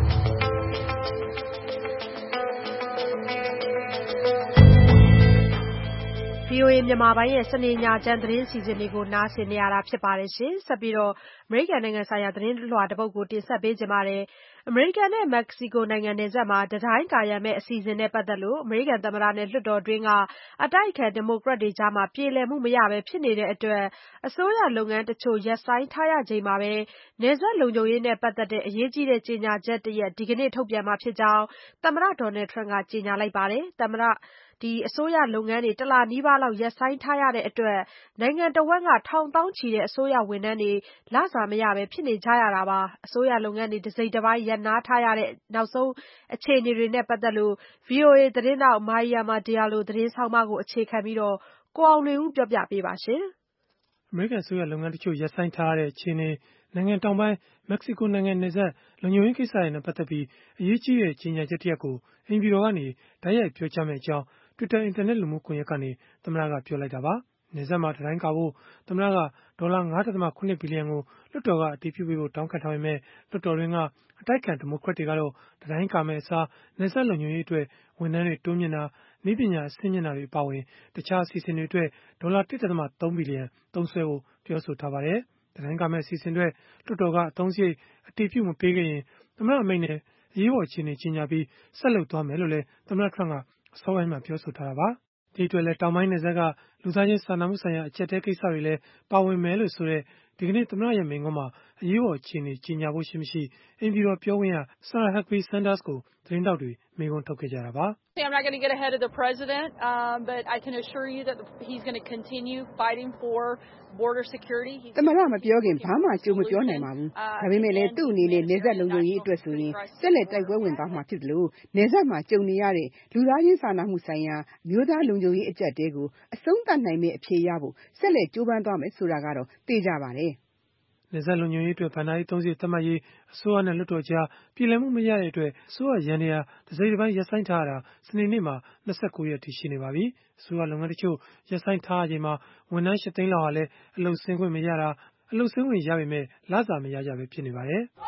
ဗွီအိုအေမြန်မာပိုင်းရဲ့စနေညချမ်းသတင်းစီစဉ်တွေကိုနားဆင်နေရတာဖြစ်ပါတယ်ရှင်။ဆက်ပြီးတော့အမေရိကန်နိုင်ငံဆိုင်ရာသတင်းလွှာတစ်ပုဒ်ကိုတင်ဆက်ပေးကြပါမယ်။အမေရိကန်နဲ့မက္ကဆီကိုနိုင်ငံနယ်စပ်မှာတံတိုင်းကာရံမဲ့အစီအစဉ်နဲ့ပတ်သက်လို့အမေရိကန်သမ္မတနဲ့လွှတ်တော်တွင်းကအတိုက်အခံဒီမိုကရက်တွေကြားမှာပြေလည်မှုမရဘဲဖြစ်နေတဲ့အတွက်အစိုးရလုပ်ငန်းတချို့ရပ်ဆိုင်းထားရချိန်မှာပဲနယ်စပ်လုံခြုံရေးနဲ့ပတ်သက်တဲ့အရေးကြီးတဲ့ကြေညာချက်တရက်ဒီကနေ့ထုတ်ပြန်မှာဖြစ်ကြောင်းသမ္မတဒေါ်နယ်ထရန့်ကကြေညာလိုက်ပါတယ်။သမ္မတဒီအစိုးရလုပ်ငန်းတွေတလနီးပါးလောက်ရပ်ဆိုင်းထားရတဲ့အတွက်နိုင်ငံတော်ဝန်ကထောင်တောင်းချီတဲ့အစိုးရဝန်ထမ်းတွေလစာမရပဲဖြစ်နေကြရတာပါအစိုးရလုပ်ငန်းတွေတစိမ့်တစ်ပိုင်းရပ်နားထားရတဲ့နောက်ဆုံးအခြေအနေတွေနဲ့ပတ်သက်လို့ ဗွီအိုအေသတင်းတောက်မာရီယာမာဒီယာလိုသတင်းဆောင်းပါးကိုအခြေခံပြီးတော့ကိုအောင်လွင်ဦးပြောပြပေးပါရှင်အမေရိကန်အစိုးရလုပ်ငန်းတချို့ရပ်ဆိုင်းထားရတဲ့အခြေအနေနိုင်ငံတောင်ပိုင်းမက္ကဆီကိုနိုင်ငံနယ်စပ်လုံခြုံရေးကိစ္စတွေနဲ့ပတ်သက်ပြီးအရေးကြီးတဲ့ကြေညာချက်တရက်ကိုအိမ်ပြည်တော်ကနေတိုက်ရိုက်ပြောကြားမယ့်အကြောင်း Twitter အင်တာနက်လူမှုကွန်ရက်ကနေသမ္မတကပြောလိုက်တာပါ။နယ်စပ်မှာတံတိုင်းကာဖို့သမ္မတကဒေါ်လာ ၅.၇ ဘီလီယံကိုလွှတ်တော်ကအတည်ပြုပေးဖို့တောင်းခံထားပေမဲ့လွှတ်တော်တွင်းကအတိုက်အခံဒီမိုကရက်တွေကတော့တံတိုင်းကာမယ့်အစားနယ်စပ်လုံခြုံရေးအတွက်ဝန်ထမ်းတွေတိုးမြင့်တာနည်းပညာအဆင့်မြင့်တာတွေအပါအဝင်တခြားအစီအစဉ်တွေအတွက်ဒေါ်လာ ၁.၃ ဘီလီယံသုံးစွဲဖို့ပြောဆိုထားပါတယ်။တံတိုင်းကာမယ့်အစီအစဉ်တွေလွှတ်တော်ကအသုံးစရိတ်အတည်ပြုမပေးခဲ့ရင်သမ္မတအမိန့်နဲ့အရေးပေါ်အခြေအနေကြီးညာပြီးဆက်လုပ်သွားမယ်လို့လည်းသမ္မတထရန့်ကအစောပိုင်းမှာပြောဆိုထားတာပါ။ဒီအတွက်လည်းတောင်ပိုင်းနယ်စပ်ကလူသားချင်းစာနာမှုဆိုင်ရာအကျပ်တဲကိစ္စတွေလည်းပါဝင်မယ်လို့ဆိုတဲ့ဒီကနေ့သမ္မတရဲ့မိန့်ခွန်းမှာအရေးပေါ်အခြေအနေကြီးညာဖို့ရှိမရှိအိမ်ပြည်တော်ပြောခွင့်ရ Sarah Huckabee Sanders ကိုသတင်းတောက်တွေမေးခွန်းထုတ်ခဲ့ကြတာပါ။ I'm not going to get ahead of the president, um, but I can assure you that he's going to continue fighting for border security. သမရမပြောခင်ဘာမှကြိုမပြောနိုင်ပါဘူး။ဒါပေမဲ့လည်းသူ့အနေနဲ့နေဆက်လုံခြုံရေးအတွက်ဆိုရင်ဆက်လက်တိုက်ပွဲဝင်သွားမှာဖြစ်တယ်လို့နေဆက်မှာကြုံနေရတဲ့လူသားချင်းစာနာမှုဆိုင်ရာမျိုးသားလုံခြုံရေးအကြက်တဲကိုအဆုံးသတ်နိုင်မယ့်အဖြေရဖို့ဆက်လက်ကြိုးပမ်းသွားမယ်ဆိုတာကတော့သိကြပါတယ်။နေဆက်လုံခြုံရေးအတွက်ဗန်ဒါရေးသုံးစီသတ်မှတ်ရေးအစိုးရနဲ့လွှတ်တော်ကြားပြည်လည်မှုမရတဲ့အတွက်အစိုးရရန်နေရာတစိမ့်တစ်ပိုင်းရပ်ဆိုင်းထားတာစနေနေ့မှာနှစ်ဆယ့်ကိုရက်ထိရှိနေပါပြီ။အစိုးရလုပ်ငန်းတချို့ရပ်ဆိုင်းထားချိန်မှာဝန်ထမ်းရှစ်သိန်းလောက်ဟာလည်းအလုပ်ဆင်းခွင့်မရတာအလုပ်ဆင်းခွင့်ရပေမဲ့လစာမရကြပဲဖြစ်နေပါတယ်။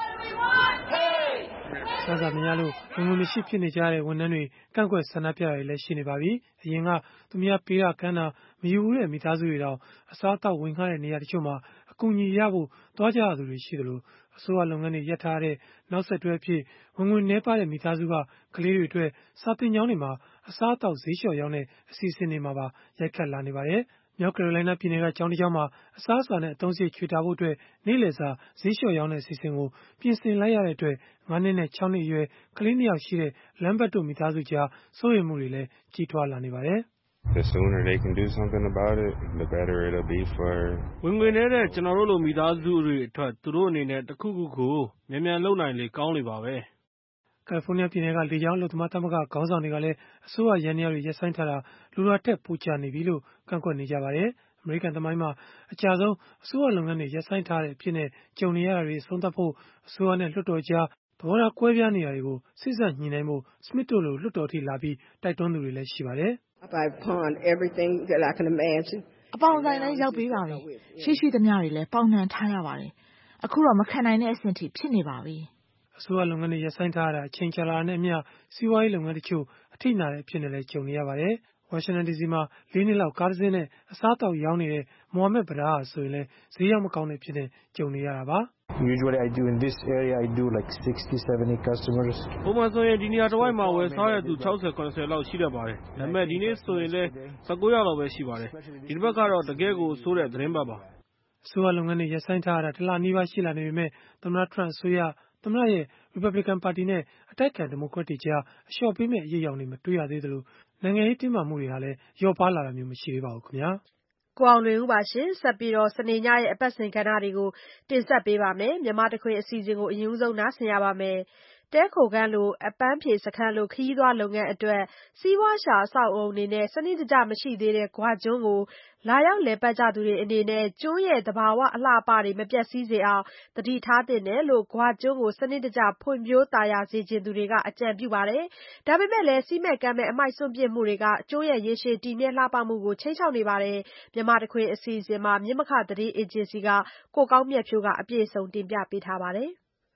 လစာမရလို့ဝင်ငွေမရှိဖြစ်နေကြတဲ့ဝန်ထမ်းတွေကန့်ကွက်ဆန္ဒပြတာတွေလည်းရှိနေပါပြီ။အရင်ကသူများပေးတာကမ်းတာမယူဘူးတဲ့မိသားစုတွေတောင်အစားအသောက်ဝင်ခါတဲ့နေရာတချို့မှာအကူအညီရဖို့သွားကြရသူတွေရှိသလိုအစိုးရလုပ်ငန်းတွေရပ်ထားတဲ့နောက်ဆက်တွဲအဖြစ်ဝင်ငွေနည်းပါးတဲ့မိသားစုကကလေးတွေအတွက်စာသင်ကျောင်းတွေမှာအစားအသောက်ဈေးလျှော့ရောင်းတဲ့အစီအစဉ်တွေမှာပါရိုက်ခတ်လာနေပါတယ်။မြောက်ကယ်ရိုလိုင်းနားပြည်နယ်ကကျောင်းတစ်ကျောင်းမှာအစားအစာနဲ့အသုံးစရိတ်ချွေတာဖို့အတွက်နေ့လည်စာဈေးလျှော့ရောင်းတဲ့အစီအစဉ်ကိုပြင်ဆင်လိုက်ရတဲ့အတွက်ငါးနှစ်နဲ့ခြောက်နှစ်အရွယ်ကလေးနှစ်ယောက်ရှိတဲ့လမ်းဘတ်တို့မိသားစုကြားစိုးရိမ်မှုတွေလည်းကြီးထွားလာနေပါတယ်။ The sooner they can do something about it, the better it'll be for ဝင်ငွေနေတဲ့ကျွန်တော်တို့လိုမိသားစုတွေအတွက်သူတို့အနေနဲ့တခုခုကိုမြန်မြန်လုပ်နိုင်လေကောင်းလေပါပဲကယ်လီဖိုးနီးယားပြည်နယ်ကလေကြောင်းအလုပ်သမားသမဂ္ဂခေါင်းဆောင်တွေကလည်းအစိုးရရန်နေရာတွေရပ်ဆိုင်းထားတာလူတော်တက်ပူချနေပြီလို့ကန့်ကွက်နေကြပါတယ်။အမေရိကန်သမိုင်းမှာအကြဆုံးအစိုးရလုပ်ငန်းတွေရပ်ဆိုင်းထားတဲ့အဖြစ်နဲ့ကြုံနေရတာတွေဆုံးသက်ဖို့အစိုးရနဲ့လွှတ်တော်ကြားသဘောထားကွဲပြားနေတာတွေကိုစိစက်ညှိနှိုင်းဖို့စမစ်တို့လိုလွှတ်တော်ထိလာပြီးတိုက်တွန်းသူတွေလည်းရှိပါတယ်။ I've pawned everything that I can imagine. အပေါင်ဆိုင်လည်းရောက်ပေးပါပြီ။ရှိရှိသမျှတွေလည်းပေါင်နှံထားရပါတယ်။အခုတော့မခံနိုင်တဲ့အဆင့်ထိဖြစ်နေပါပြီ။အစိုးရလုပ်ငန်းတွေရပ်ဆိုင်းထားရတာအချိန်ကြာလာတဲ့မျှစီးပွားရေးလုပ်ငန်းတချို့အထိနာတဲ့အဖြစ်နဲ့လည်းကြုံနေရပါတယ်။ဝါရှင်တန်ဒီစီမှာလေးနှစ်လောက်ကားတစ်စင်းနဲ့အစားအသောက်ရောင်းနေတဲ့မိုဟာမက်ဗဒါဟာဆိုရင်လည်းဈေးရောက်မကောင်းတဲ့အဖြစ်နဲ့ကြုံနေရတာပါ။ Usually I do in this area I do like sixty seventy customers. ပုံမှန်ဆိုရင်ဒီနေရာတစ်ဝိုက်မှာဝယ်စားရသူ၆၀ ၇၀လောက်ရှိတတ်ပါတယ်။ဒါပေမဲ့ဒီနေ့ဆိုရင်လည်း၁၉ယောက်လောက်ပဲရှိပါတယ်။ဒီတစ်ပတ်ကတော့တကယ်ကိုဆိုးတဲ့သတင်းပတ်ပါ။အစိုးရလုပ်ငန်းတွေရပ်ဆိုင်းထားရတာတစ်လနီးပါးရှိလာနေပေမဲ့သမ္မတထရန့်အစိုးရသမ္မတရဲ့ Republican ပါတီနဲ့အတိုက်အခံဒီမိုကရက်တွေကြားအလျှော့ပေးမဲ့အရေးအယောင်တွေမတွေ့ရသေးသလိုနိုင်ငံရေးတင်းမာမှုတွေဟာလည်းလျော့ပါးလာတာမျိုးမရှိသေးပါဘူးခင်ဗျာ။ကိုအောင်လွင်ဦးပါရှင်ဆက်ပြီးတော့စနေညရဲ့အပတ်စဉ်ကဏ္ဍတွေကိုတင်ဆက်ပေးပါမယ်မြန်မာတခွင်အစီအစဉ်ကိုအရင်ဆုံးနားဆင်ရပါမယ်တဲခိုခန်းလိုအပန်းဖြေစခန်းလိုခရီးသွားလုပ်ငန်းအတွက်စီးပွားရှာအဆောက်အုံအနေနဲ့စနစ်တကျမရှိသေးတဲ့ဂွကျွန်းကိုလာရောက်လည်ပတ်ကြသူတွေအနေနဲ့ကျွန်းရဲ့သဘာဝအလှအပတွေမပျက်စီးစေအောင်တတိထားသင့်တယ်လို့ဂွကျွန်းကိုစနစ်တကျဖွံ့ဖြိုးတာယာစေခြင်းသူတွေကအကြံပြုပါတယ်ဒါပေမဲ့လည်းစီးမဲ့ကမ်းမဲ့အမိုက်စွန့်ပစ်မှုတွေကကျွန်းရဲ့ရေရှည်တည်မြဲလှပမှုကိုချိန်ချောက်နေပါတယ်မြန်မာတခွင်အစီအစဉ်မှာမြင့်မခသတင်းအေဂျင်စီကကိုကောင်းမြတ်ဖြိုးကအပြည့်အစုံတင်ပြပေးထားပါတယ်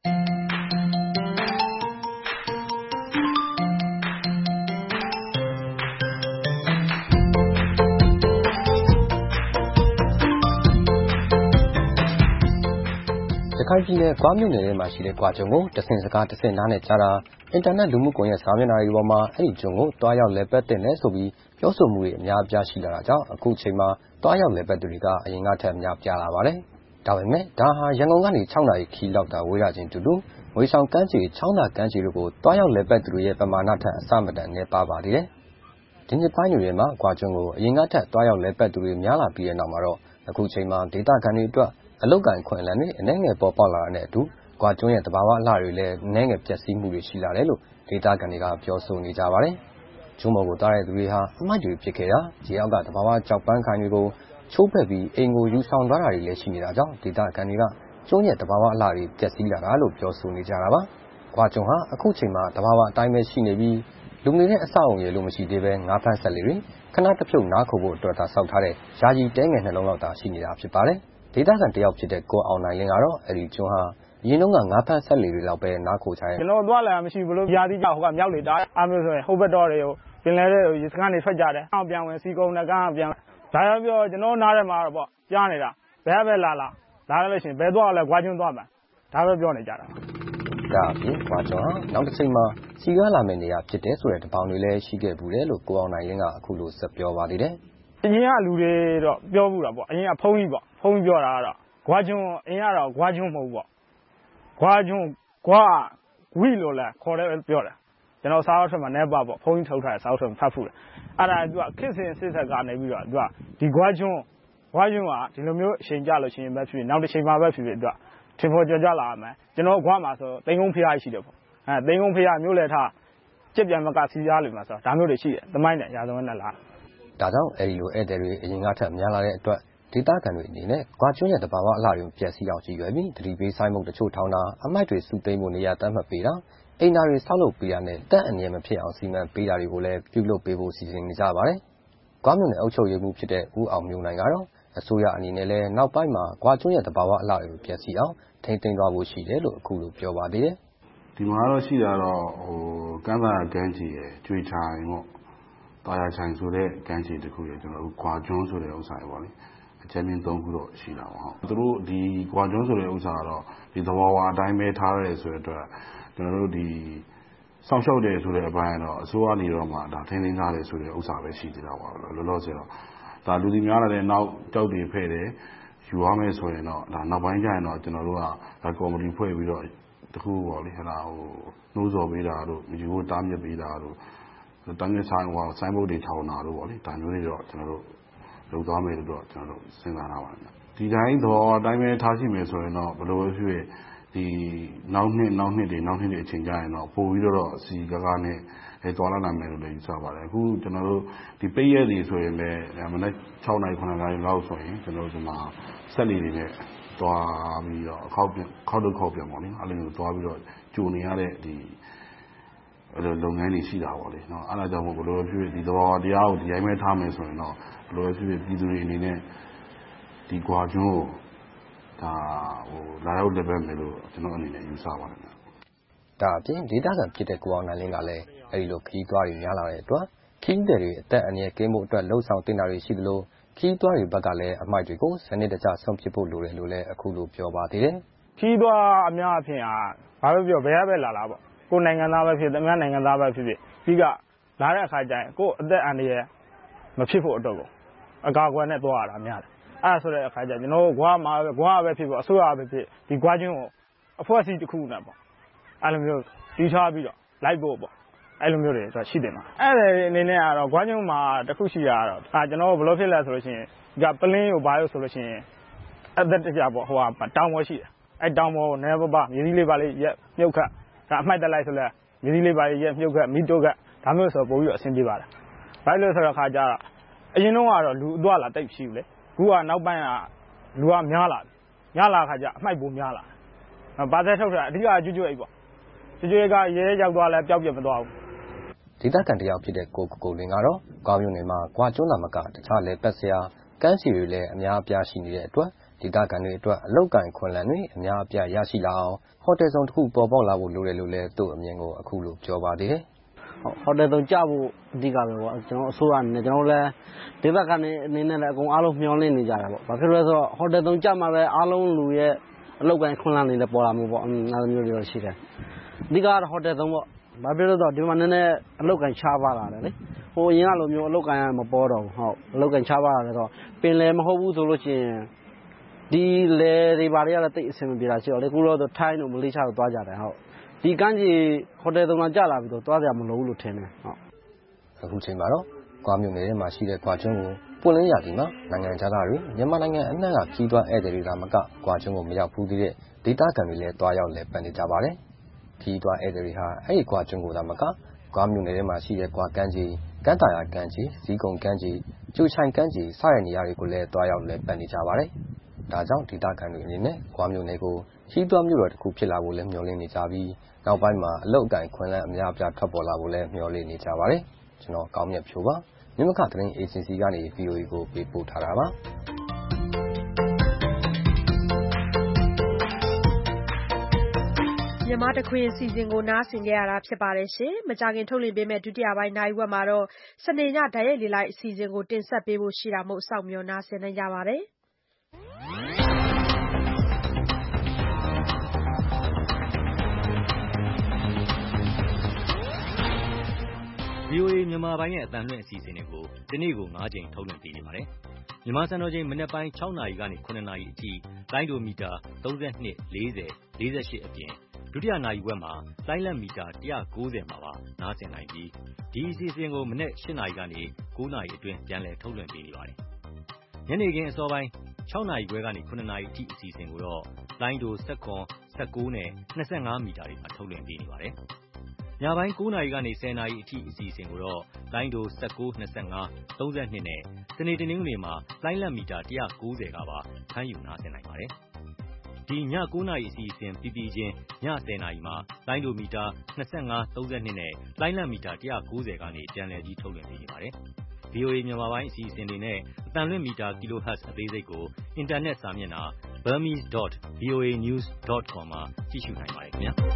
ရခိုင်ပြည်နယ်ဂွမြို့နယ်ထဲမှာရှိတဲ့ဂွကျွန်းကိုတဆင့်စကားတဆင့်နားနဲ့ကြားတာအင်တာနက်လူမှုကွန်ရက်စာမျက်နှာတွေပေါ်မှာအဲ့ဒီကျွန်းကိုတွားရောက်လည်ပတ်တဲ့နယ်ဆိုပြီးပြောဆိုမှုတွေအများအပြားရှိလာတာကြောင့်အခုချိန်မှာတွားရောက်လည်ပတ်သူတွေကအရင်ကထက်များပြားလာပါတယ်။ဒါပေမဲ့ဒါဟာရန်ကုန်ကနေ၆နာရီခီးလောက်တာဝေးရခြင်းတူတူငွေဆောင်ကမ်းခြေချောင်းသာကမ်းခြေတို့ကိုတွားရောက်လည်ပတ်သူတွေရဲ့ပမာဏထက်အဆမတန်နေပါပါသေးတယ်။ဒီနှစ်ပိုင်းတွေမှာဂွကျွန်းကိုအရင်ကထက်တွားရောက်လည်ပတ်သူတွေများလာပြီးတဲ့နောက်မှာတော့အခုချိန်မှာဒေသခံတွေအတွက်အလုတ်ကန်ခွင့်လန်းနဲ့အနေငယ်ပေါ်ပေါက်လာတဲ့အတူဂွကျွန်းရဲ့တဘာဝအလှတွေလည်းအနေငယ်ပျက်စီးမှုတွေရှိလာတယ်လို့ဒေသခံတွေကပြောဆိုနေကြပါတယ်။ကျွန်းပေါ်ကိုတားတဲ့သူတွေဟာအမိုက်တွေဖြစ်ခဲ့တာရေအောက်ကတဘာဝကြောက်ပန်းခိုင်တွေကိုချိုးဖက်ပြီးအိမ်ကိုယူဆောင်သွားတာတွေလည်းရှိနေတာကြောင့်ဒေသခံတွေကကျွန်းရဲ့တဘာဝအလှတွေပျက်စီးလာတာလို့ပြောဆိုနေကြတာပါ။ဂွကျွန်းဟာအခုချိန်မှာတဘာဝအတိုင်းပဲရှိနေပြီးလူငယ်တဲ့အဆောက်အုံရလို့မရှိသေးပဲငါးဖမ်းဆက်လေတွေခဏတစ်ဖြုတ်နားခိုဖို့အတွက်သာစောက်ထားတဲ့ယာယီတဲငယ်နှလုံးလောက်သာရှိနေတာဖြစ်ပါတယ်။ဒေသခံတယောက်ဖြစ်တဲ့ကိုအောင်နိုင်လင်းကတော့အဲ့ဒီကျွန်းဟာအရင်တော့ကငါးဖမ်းဆက်လေတွေလောက်ပဲနားခိုချင်ကျွန်တော်သွားလာမရှိဘူးလို့ယာတိကြောက်ဟိုကမြောက်လေတာအားမျိုးဆိုရင်ဟိုဘက်တော့တွေကိုပင်လဲတဲ့ရေစခန်းတွေထွက်ကြတယ်အောင်ပြန်ဝင်စီကုန်းနဲ့ကန်းပြန်ဒါရောပြောကျွန်တော်နားထဲမှာတော့ပေါ့ကြားနေတာဘယ်ပဲလာလာလာရလို့ရှိရင်ဘယ်သွားလဲဂွာကျွန်းသွားမှာဒါပဲပြောနေကြတာဒါအပြင်ဂွာကျွန်းဟာနောက်တစ်ချိန်မှာစီကားလာမယ့်နေရာဖြစ်တဲ့ဆိုတဲ့တပေါင်းတွေလည်းရှိခဲ့ဘူးတယ်လို့ကိုအောင်နိုင်လင်းကအခုလိုဆက်ပြောပါသေးတယ်အရင်ကလူတွေတော့ပြောဘူးတာပေါ့အရင်ကဖုန်းကြီးပေါ့ဖုန်းပြောတာကတော့ဂွာကျွန်းအရင်ကတော့ဂွာကျွန်းမဟုတ်ဘူးပေါ့ဂွာကျွန်းဂွာဝီလို့လဲခေါ်တယ်ပြောတယ်ကျွန်တော်စာအုပ်ထဲမှာနဲပါပေါ့ဖုန်းကြီးထုတ်ထားတဲ့စာအုပ်ထဲမှာဖတ်ဖူးတယ်အဲ့ဒါသူကခစ်စင်စစ်ဆက်ကနေပြီးတော့သူကဒီကွာကျွန်းကွာကျွန်းကဒီလိုမျိုးအချိန်ကြလို့ရှိရင်ပဲဖြစ်နောက်တစ်ချိန်မှာပဲဖြစ်ဖြစ်သူကထင်ပေါ်ကြကြလာမယ်ကျွန်တော်ကွာမှာဆိုတိန်ကုန်းဖျားရှိတယ်ပေါ့အဲတိန်ကုန်းဖျားမျိုးလဲထားကြက်ပြန်မကစီးရားလိမ့်မှာဆိုတော့ဒါမျိုးတွေရှိတယ်သမိုင်းနဲ့ရာဇဝင်နဲ့လားဒါကြောင့်အဲဒီလိုဧည့်သည်တွေအရင်ကထက်များလာတဲ့အတွက်ဒေသခံတွေအနေနဲ့ကွာကျွန်းရဲ့တဘာဝအလှတွေကိုပျက်စီးအောင်ကြည့်ရွယ်ပြီးတတိပေးဆိုင်မှုတချို့ထောင်းတာအမိုက်တွေစုသိမ်းမှုနေရာတတ်မှတ်ပေးတာအိမ်သားတွေဆောက်လုပ်ပေးတာနဲ့တက်အငြင်းမဖြစ်အောင်စီမံပေးတာတွေကိုလည်းပြုလုပ်ပေးဖို့စီစဉ်နေကြပါတယ်။ကွာမြို့နယ်အုပ်ချုပ်ရေးမှူးဖြစ်တဲ့ဦးအောင်မျိုးနိုင်ကတော့အစိုးရအနေနဲ့လည်းနောက်ပိုင်းမှာကွာကျွန်းရဲ့တဘာဝအလှတွေကိုပျက်စီးအောင်ထိန်းသိမ်းသွားဖို့ရှိတယ်လို့အခုလိုပြောပါသေးတယ်။ဒီမှာတော့ရှိတာတော့ဟိုကမ်းသာကမ်းခြေရဲ့ကျွေးချိုင်ပေါ့တာယာချိုင်ဆိုတဲ့ကမ်းခြေတစ်ခုရဲ့ကျွန်တော်တို့ကွာကျွန်းဆိုတဲ့ဥစ္စာတွေပေါ့လေအချက်မြင့်သုံးခုတော့ရှိတာပေါ့ဟုတ်သူတို့ဒီကွာကျွန်းဆိုတဲ့ဥစ္စာကတော့ဒီသဘာဝအတိုင်းပဲထားရဲဆိုတဲ့အတွက်ကျွန်တော်တို့ဒီစောင့်ရှောက်တယ်ဆိုတဲ့အပိုင်းတော့အစိုးရနေတော့မှဒါထိန်းသိမ်းထားတယ်ဆိုတဲ့ဥစ္စာပဲရှိသေးတာပါလောလောဆယ်တော့ဒါလူဒီများလာတဲ့နောက်ကြောက်တွေဖဲ့တယ်ယူရမယ်ဆိုရင်တော့ဒါနောက်ပိုင်းကျရင်တော့ကျွန်တော်တို့ကဒါကော်မတီဖွဲ့ပြီးတော့တခုပေါ့လေဟလာဟိုနှိုးဆော်ပေးတာတို့ယူဖို့တားမြစ်ပေးတာတို့တန်းငယ်ဆိုင်ဟိုဆိုင်းဘုတ်တွေထောင်တာတို့ပေါ့လေဒါမျိုးတွေတော့ကျွန်တော်တို့လုပ်သွားမယ်လို့တော့ကျွန်တော်တို့စဉ်းစားထားပါတယ်ဒီတိုင်းတော့အတိုင်းပဲထားရှိမယ်ဆိုရင်တော့ဘယ်လိုဖြစ်ဒီနောက်နှစ်နောက်နှစ်တွေနောက်နှစ်တွေအချိန်ကြာရင်တော့ပို့ပြီးတော့အစီကကားနဲ့အဲတော်လာနိုင်မယ်လို့လည်းယူဆပါတယ်အခုကျွန်တော်တို့ဒီပိတ်ရက်တွေဆိုရင်လည်းမနေ့၆နိုင်ခုနှစ်နိုင်လောက်ဆိုရင်ကျွန်တော်တို့ဒီမှာဆက်လီတွေနဲ့တွားပြီးတော့အခောက်ခောက်တော့ခောက်ပြန်ပါလိမ့်အဲ့လိုမျိုးတွားပြီးတော့ကြိုနေရတဲ့ဒီအဲ့လိုလုပ်ငန်းတွေရှိတာပေါ့လေနော်အဲ့ဒါကြောင့်မို့ဘယ်လိုဖြစ်ဒီသဘောတရားကိုဒီတိုင်းပဲထားမယ်ဆိုရင်တော့ဘယ်လိုဖြစ်ပြည်သူတွေအနေနဲ့ဒီကွာကျွန်းကိုဒါဟိုလာရောက်လက်ပဲမယ်လို့ကျွန်တော်အနေနဲ့ယူဆပါတယ်ဒါအပြင်ဒေသခံဖြစ်တဲ့ကိုအောင်နိုင်လင်းကလည်းအဲဒီလိုခီးသွွားတွေများလာတဲ့အတွက်ခီးတဲ့တွေအသက်အန္တရာယ်ကင်းဖို့အတွက်လှုံ့ဆော်တင်တာတွေရှိသလိုခီးသွွားတွေဘက်ကလည်းအမိုက်တွေကိုစနစ်တကျဆုံးဖြတ်ဖို့လိုတယ်လို့လည်းအခုလိုပြောပါသေးတယ်ခီးသွွားအများအဖြစ်ဟာဘာလို့ပြောဘယ်ရပဲလာလာပေါ့ကိုနိုင်ငံသားပဲဖြစ်သမ ्या နိုင်ငံသားပဲဖြစ်ဖြစ်ပြီးကလာတဲ့အခါကျရင်ကိုအသက်အန္တရာယ်မဖြစ်ဖို့အတွက်ကိုအကာအကွယ်နဲ့သွားရတာများတယ်အဲ့ဆိုတဲ့အခါကျကျွန်တော်ကွာမှာကွာပဲဖြစ်ပေါ့အစိုးရပဲဖြစ်ဒီကွာကျွန်းကိုအဖွဲ့အစည်းတစ်ခုနဲ့ပေါ့အဲ့လိုမျိုးတီးထားပြီးတော့လိုက်ဖို့ပေါ့အဲ့လိုမျိုးတွေဆိုရှိတယ်မှာအဲ့ဒီအနေနဲ့ကတော့ကွာကျွန်းမှာတစ်ခုရှိတာကတော့အာကျွန်တော်ဘယ်လိုဖြစ်လဲဆိုလို့ရှိရင်ဒီကပလင်းကိုဘာလို့ဆိုလို့ရှိရင်အသက်တကြပေါ့ဟိုကတောင်ပေါ်ရှိတယ်အဲ့တောင်ပေါ်နဲပပမြေကြီးလေးပါလေးရက်မြုပ်ခတ်ဒါအမှိုက်တက်လိုက်ဆိုလဲမြေကြီးလေးပါလေးရက်မြုပ်ခတ်မိတုတ်ခတ်ဒါမျိုးဆိုပို့ပြီးတော့အဆင်ပြေပါတယ်ဘာလို့ဆိုတော့ခါကြတော့အရင်တော့ကတော့လူအသွားလာတိတ်ရှိဘူးလေခုကနောက်ပိုင်းကလူကများလာပြီများလာခါကျအမှိုက်ပိုများလာဘာသက်ထုတ်တာအဓိကကျွတ်ကျွတ်အိတ်ပေါ့ကျွတ်ကျွတ်ကရဲရောက်သွားလဲပျောက်ပြတ်မသွားဘူးဒေသခံတယောက်ဖြစ်တဲ့ကိုကိုကိုလင်းကတော့ကွာမြို့နယ်မှာကွာကျွန်းသာမကတခြားလဲပတ်စရာကမ်းခြေတွေလည်းအများအပြားရှိနေတဲ့အတွက်ဒေသခံတွေအတွက်အလောက်ကန်ခွန်လန်းတွေအများအပြားရရှိလာအောင်ဟိုတယ်ဆောင်တစ်ခုပေါ်ပေါက်လာဖို့လိုတယ်လို့လည်းသူ့အမြင်ကိုအခုလိုပြောပါသေးတယ်ဟိုတယ်ဆောင်ကြဖို့အဓိကပဲပေါ့ကျွန်တော်အစိုးရအနေနဲ့ကျွန်တော်လည်းဒေသခံတွေအနေနဲ့လည်းအကုန်အားလုံးမျှော်လင့်နေကြတာပေါ့ဘာဖြစ်လို့လဲဆိုတော့ဟိုတယ်ဆောင်ကြမှာပဲအားလုံးလူရဲ့အလောက်ကန်ခွန်လန်းတွေလည်းပေါ်လာမှာပေါ့အဲ့လိုမျိုးတွေရှိတယ်အဓိကတော့ဟိုတယ်ဆောင်ပေါ့ဘာဖြစ်လို့လဲဆိုတော့ဒီမှာနည်းနည်းအလောက်ကန်ချပါလာတယ်လေဟိုအရင်ကလိုမျိုးအလောက်ကန်မပေါ်တော့ဘူးဟုတ်အလောက်ကန်ချပါလာတယ်ဆိုတော့ပင်လယ်မဟုတ်ဘူးဆိုလို့ရှိရင်ဒီလေတွေဘာတွေကလည်းတိတ်အဆင်မပြေတာရှိတော့လေခုတော့ထိုင်းတို့မလေးရှားတို့သွားကြတယ်ဟုတ်ဒီကမ်းခြေဟိုတယ်ဆောင်လာကြလာပြီးတော့သွားကြမလို့လို့ထင်တယ်ဟုတ်အခုချိန်မှာတော့ကွာမြို့နယ်ထဲမှာရှိတဲ့ကွာကျွန်းကိုပွင့်လင်းရာသီမှာနိုင်ငံခြားသားတွေမြန်မာနိုင်ငံအနှံ့ကခီးသွွားဧည့်သည်တွေကမကကွာကျွန်းကိုမရောက်ဘူးသေးတဲ့ဒေသခံတွေလည်းတွားရောက်လဲပတ်နေကြပါတယ်ခီးသွွားဧည့်သည်တွေဟာအဲ့ဒီကွာကျွန်းကိုသာမကကွာမြို့နယ်ထဲမှာရှိတဲ့ကွာကမ်းခြေကမ်းတာယာကမ်းခြေဇီးကုံကမ်းခြေကျူချိုင်ကမ်းခြေစတဲ့နေရာတွေကိုလည်းတွားရောက်လဲပတ်နေကြပါတယ်ဒါကြောင့်ဒေသခံတွေအနေနဲ့ကွာမြို့နယ်ကိုခီးသွွားမြို့တော်တစ်ခုဖြစ်လာဖို့လည်းမျှော်လင့်နေကြပြီးနောက်ပိုင်းမှာအလုတ်အကင်ခွင်လန်းအများအပြားထွက်ပေါ်လာဖို့လည်းမျှော်လင့်နေကြပါတယ်ကျွန်တော်ကောင်းမြတ်ဖြိုးပါမြမခသတင်းအေဂျင်စီကနေ ဗီအိုအေ ကိုပေးပို့ထားတာပါမြန်မာတခွင်အစီအစဉ်ကိုနားဆင်ကြရတာဖြစ်ပါတယ်ရှင်။မကြခင်ထုတ်လွှင့်ပေးမယ့်ဒုတိယပိုင်းနိုင်ဝက်မှာတော့စနေညဓာတ်ရိုက်လေလိုက်အစီအစဉ်ကိုတင်ဆက်ပေးဖို့ရှိတာမို့စောင့်မျှော်နားဆင်နိုင်ကြပါတယ်။ဗွီအိုအေမြန်မာပိုင်းရဲ့အသံလွှင့်အစီအစဉ်တွေကိုဒီနေ့ကို၅ကြိမ်ထုတ်လွှင့်ပေးနေပါတယ်။မြန်မာစံတော်ချိန်မနက်ပိုင်း၆နာရီကနေ၇နာရီအထိလိုင်းဒိုမီတာသုံး၂ ၄၀ ၄၈အပြင်ဒုတိယနာရီဝက်မှာလိုင်းလက်မီတာ၁၉၀မှာပါနားဆင်နိုင်ပြီးဒီအစီအစဉ်ကိုမနက်၈နာရီကနေ၉နာရီအတွင်းပြန်လည်ထုတ်လွှင့်ပေးနေပါတယ်။ညနေခင်းအစောပိုင်း၆နာရီခွဲကနေ၇နာရီအထိအစီအစဉ်ကိုတော့လိုင်းဒို၁၇ ၁၉နဲ့၂၅မီတာတွေမှာထုတ်လွှင့်ပေးနေပါတယ်။ညပိုင်း၉နာရီကနေ၁၀နာရီအထိအစီအစဉ်ကိုတော့လိုင်းဒို၁၉ ၂၅ ၃၂နဲ့စနေတနင်္ဂနွေမှာလိုင်းလက်မီတာ၁၉၀ကပါဖမ်းယူနားဆင်နိုင်ပါတယ်။ဒီည၉နာရီအစီအစဉ်ပြီးပြီးချင်းည၁၀နာရီမှာလိုင်းဒိုမီတာ၂၅ ၃၂နဲ့လိုင်းလက်မီတာ၁၉၀ကနေပြန်လည်ပြီးထုတ်လွှင့်ပေးနေပါတယ်။ ဗွီအိုအေမြန်မာပိုင်းအစီအစဉ်တွေနဲ့အသံလွှင့်မီတာ kilohertz အသေးစိတ်ကိုအင်တာနက်စာမျက်နှာ burmese dot voa news dot com မှာကြည့်ရှုနိုင်ပါတယ်ခင်ဗျာ။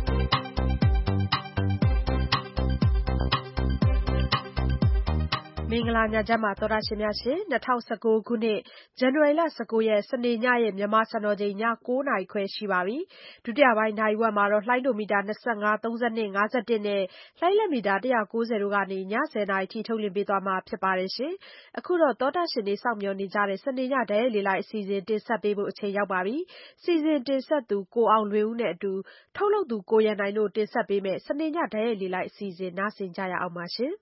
မင်္ဂလာညချမ်းပါသောတာရှင်များရှင်၂၀၁၉ခုနှစ်ဇန်နဝါရီလ၁၉ရက်စနေညရဲ့မြန်မာစံတော်ချိန်ည၉နာရီခွဲရှိပါပြီဒုတိယပိုင်းနာရီဝက်မှာတော့လှိုင်းဒိုမီတာ၂၅ ၃၂ ၅၁နဲ့လှိုင်းလက်မီတာ၁၉၀တို့ကနေည၁၀နာရီထိထုတ်လွှင့်ပေးသွားမှာဖြစ်ပါတယ်ရှင်အခုတော့သောတာရှင်တွေစောင့်မျှော်နေကြတဲ့စနေညဓာတ်ရိုက်လေလိုက်အစီအစဉ်တင်ဆက်ပေးဖို့အချိန်ရောက်ပါပြီစီစဉ်တင်ဆက်သူကိုအောင်လွင်ဦးနဲ့အတူထုတ်လုပ်သူကိုရန်နိုင်တို့တင်ဆက်ပေးမယ့်စနေညဓာတ်ရိုက်လေလိုက်အစီအစဉ်နားဆင်ကြရအောင်ပါရှင်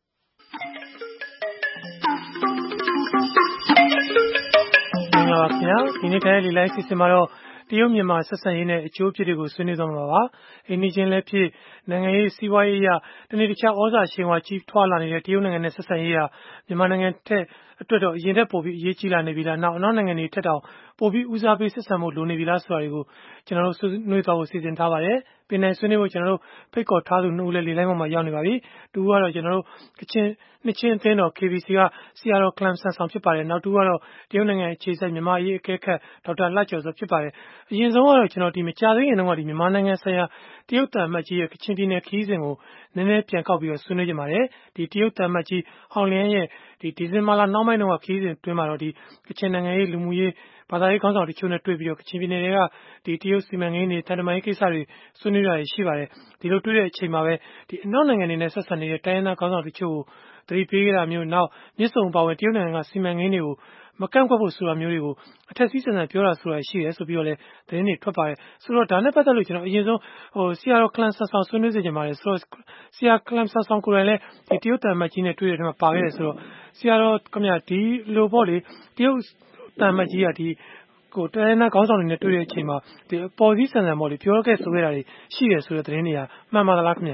မင်္ဂလာပါခင်ဗျာဒီနေ့တိုင်းလေးလိုက်စီစဉ်မှာတော့တရုတ်မြန်မာဆက်ဆံရေးနဲ့အကျိုးအဖြစ်တွေကိုဆွေးနွေးသွားမှာပါအိန္ဒိချင်းလည်းဖြစ်နိုင်ငံရေးစီးပွားရေးအရတနေ့တခြားဩဇာရှင်ဝါကြီးထွားလာနေတဲ့တရုတ်နိုင်ငံနဲ့ဆက်ဆံရေးဟာမြန်မာနိုင်ငံထက်အတွက်တော့အရင်ထက်ပိုပြီးအရေးကြီးလာနေပြီလားနောက်အနောက်နိုင်ငံတွေထက်တောင်ပိုပြီးဦးစားပေးဆက်ဆံဖို့လိုနေပြီလားဆိုတာတွေကိုကျွန်တော်တို့ဆွေးနွေးသွားဖို့စီစဉ်ထားပါတယ်ပင်နိုင်ဆွေးနွေးဖို့ကျွန်တော်တို့ဖိတ်ခေါ်ထားသူနှစ်ဦးလည်းလေလိုင်းပေါ်မှာရောက်နေပါပြီတူကတော့ကျွန်တော်တို့ကချင်နှစ်ချင်းအသင်းတော် K B C ကဆရာတော်ကလမ်ဆန်ဆောင်ဖြစ်ပါတယ်နောက်တူကတော့တရုတ်နိုင်ငံအခြေစိုက်မြန်မာရေးအကဲခတ်ဒေါက်တာလှကျော်စောဖြစ်ပါတယ်အရင်ဆုံးကတော့ကျွန်တော်ဒီမကြာသေးခင်တုန်းကဒီမြန်မာနိုင်ငံဆိုင်ရာတရုတ်တန်အမတ်ကြီးရဲ့ကချင်ပြည်နယ်ခရီးစဉ်ကိုနည်းနည်းပြန်ကောက်ပြီးတော့ဆွေးနွေးကြပါတယ်ဒီတရုတ်တန်အမတ်ကြီးဟောင်လျန်းရဲ့ဒီဒီဇင်ဘာလနောက်ပိုင်းတုန်းကခရီးစဉ်တွင်မှာတော့ဒီကချင်နိုင်ငံရေးလူမှုရေးဘာသာရေးခေါင်းဆောင်တချို့နဲ့တွေ့ပြီးတော့ကချင်ပြည်နယ်တွေကဒီတရုတ်စီမံကိန်းတွေတန်တမာရေးကိစ္စတွေဆွေးနွေးတာရှိပါတယ်ဒီလိုတွေ့တဲ့အချိန်မှာပဲဒီအနောက်နိုင်ငံတွေနဲ့ဆက်ဆံနေတဲ့တိုင်းရင်းသားခေါင်းဆောင်တချို့ကိုသတိပေးကြတာမျိုးနောက်မြစ်ဆုံပါဝင်တရုတ်နိုင်ငံကစီမံကိန်းတွေကိုမကန့်ကွက်ဖို့ဆိုတာမျိုးတွေကိုအထက်စီးဆန်ဆန်ပြောတာဆိုတာရှိတယ်ဆိုပြီးတော့လည်းသတင်းတွေထွက်ပါတယ်ဆိုတော့ဒါနဲ့ပတ်သက်လို့ကျွန်တော်အရင်ဆုံးဟိုဆရာတော်ကလန်ဆန်ဆောင်ဆွေးနွေးစေချင်ပါတယ်ဆိုတော့ဆရာကလန်ဆန်ဆောင်ကိုယ်တိုင်လည်းဒီတရုတ်တန်မတ်ကြီးနဲ့တွေ့တဲ့ထဲမှာပါခဲ့တယ်ဆိုတော့ဆရာတော်ခင်ဗျာဒီလိုပေါ့လေတရုတ်တန်မတ်ကြီးကဒီကိုတိုင်းနာခေါင်းဆောင်တွေနဲ့တွေ့တဲ့အချိန်မှာဒီပေါ်စည်းဆန်ဆန်ပေါ့လေပြောခဲ့ဆိုခဲ့တာတွေရှိတယ်ဆိုတဲ့သတင်းတွေကမှန်ပါသလားခင်ဗျာ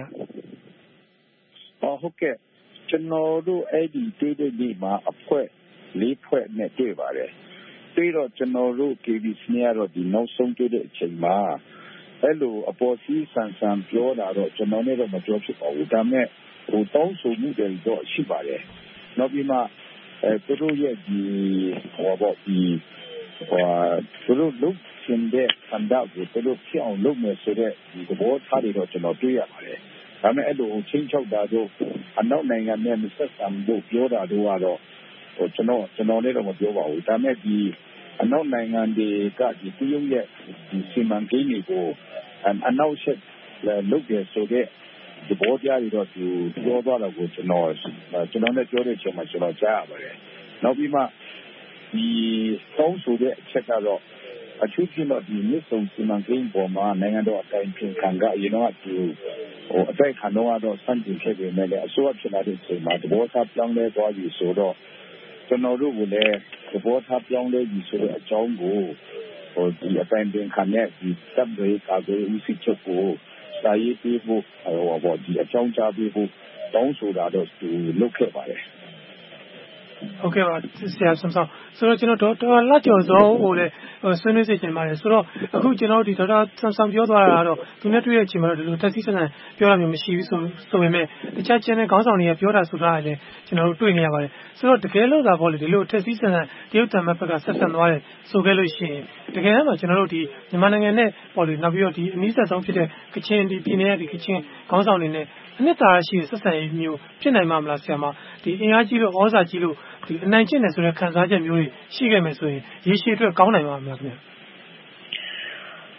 ဟုတ်ကဲ့ကျွန်တော်တို့အဲ့ဒီတွေ့တဲ့နေ့မှာအဖွဲ့လေးဖွဲ့နဲ့တွေ့ပါတယ်တွေ့တော့ကျွန်တော်တို့ K B C နဲ့ကတော့ဒီနောက်ဆုံးတွေ့တဲ့အချိန်မှာအဲ့လိုအပေါ်စီးဆန်ဆန်ပြောတာတော့ကျွန်တော်နဲ့တော့မပြောဖြစ်ပါဘူးဒါပေမဲ့ဟိုတောင်းဆိုမှုတွေတော့ရှိပါတယ်နောက်ပြီးမှအဲသူတို့ရဲ့ဒီဟောပေါ့ဒီဟိုသူတို့လုပ်ရှင်တဲ့ဆန္ဒကိုသူတို့ဖြစ်အောင်လုပ်မယ်ဆိုတဲ့ဒီသဘောထားတွေတော့ကျွန်တော်တွေ့ရပါတယ်ဒါပေမဲ့အဲ့လိုချင်းချောက်တာတို့အနောက်နိုင်ငံနဲ့မဆက်ဆံဖို့ပြောတာတို့ကတော့ဟိုကျွန်တော်ကျွန်တော်လည်းတော့မပြောပါဘူးဒါပေမဲ့ဒီအနောက်နိုင်ငံတွေကဒီတရုတ်ရဲ့ဒီစီမံကိန်းတွေကိုအနောက်ဆက်လုပ်ရဆိုတဲ့ဒီဘောကြားတွေတော့သူပြောသွားတာကိုကျွန်တော်ကျွန်တော်လည်းပြောတဲ့အချိန်မှာကျွန်တော်ကြားရပါတယ်နောက်ပြီးမှဒီတောင်းဆိုတဲ့အချက်ကတော့အထူးသဖြင့်တော့ဒီမြစ်ဆုံစီမံကိန်းပေါ်မှာနိုင်ငံတော်အတိုင်းပြင်ခံကအရင်တော့သူဟိုအတိုက်ခံတော့စန့်ကျင်ခဲ့ပေမဲ့လည်းအစိုးရဖြစ်လာတဲ့အချိန်မှာသဘောထားပြောင်းလဲသွားပြီဆိုတော့ကျွန်တော်တို့ကလည်းသဘောထားပြောင်းလဲပြီဆိုတဲ့အကြောင်းကိုဟိုဒီအတိုင်းပြင်ခံတဲ့ဒီတပ်တွေကာကွယ်ဦးစီးချုပ်ကိုစာရေးပေးဖို့ဟိုဘောဒီအကြောင်းကြားပေးဖို့တောင်းဆိုတာတော့သူလုပ်ခဲ့ပါတယ်ဟုတ်ကဲ့ပါဆရာဆမ်ဆောင်ဆိုတော့ကျွန်တော်ဒေါက်တာလှကျော်စောကိုလည်းဆွေးနွေးစေချင်ပါတယ်ဆိုတော့အခုကျွန်တော်ဒီဒေါက်တာဆမ်ဆောင်ပြောသွားတာကတော့သူနဲ့တွေ့တဲ့အချိန်မှာတော့ဒီလိုတက်စီဆန်ဆန်ပြောတာမျိုးမရှိဘူးဆိုဆိုပေမဲ့တခြားကျန်တဲ့ခေါင်းဆောင်တွေကပြောတာဆိုတာလည်းကျွန်တော်တို့တွေ့နေရပါတယ်ဆိုတော့တကယ်လို့သာပေါ့လေဒီလိုတက်စီဆန်ဆန်တရုတ်တံမတ်ဘက်ကဆက်ဆံသွားတယ်ဆိုခဲ့လို့ရှိရင်တကယ်တော့ကျွန်တော်တို့ဒီမြန်မာနိုင်ငံနဲ့ပေါ့လေနောက်ပြီးတော့ဒီအနည်းဆက်ဆုံးဖြစ်တဲ့ကချင်ဒီပြည်နယ်ရဲ့ဒီကချင်ခေါင်းဆောင်တွေနဲ့အနှစ်သာရရှိတဲ့ဆက်ဆံရေးမျိုးဖြစ်နိုင်မှာမလားဆရာမဒီအင်အားကြီးလို့ဩဇာကြီးလို့ဒီအနိုင်ကျင့်တယ်ဆိုတဲ့ခံစားချက်မျိုးတွေရှိခဲ့မယ်ဆိုရင်ရေရှည်အတွက်ကောင်းနိုင်မှာမလားခင်ဗျာ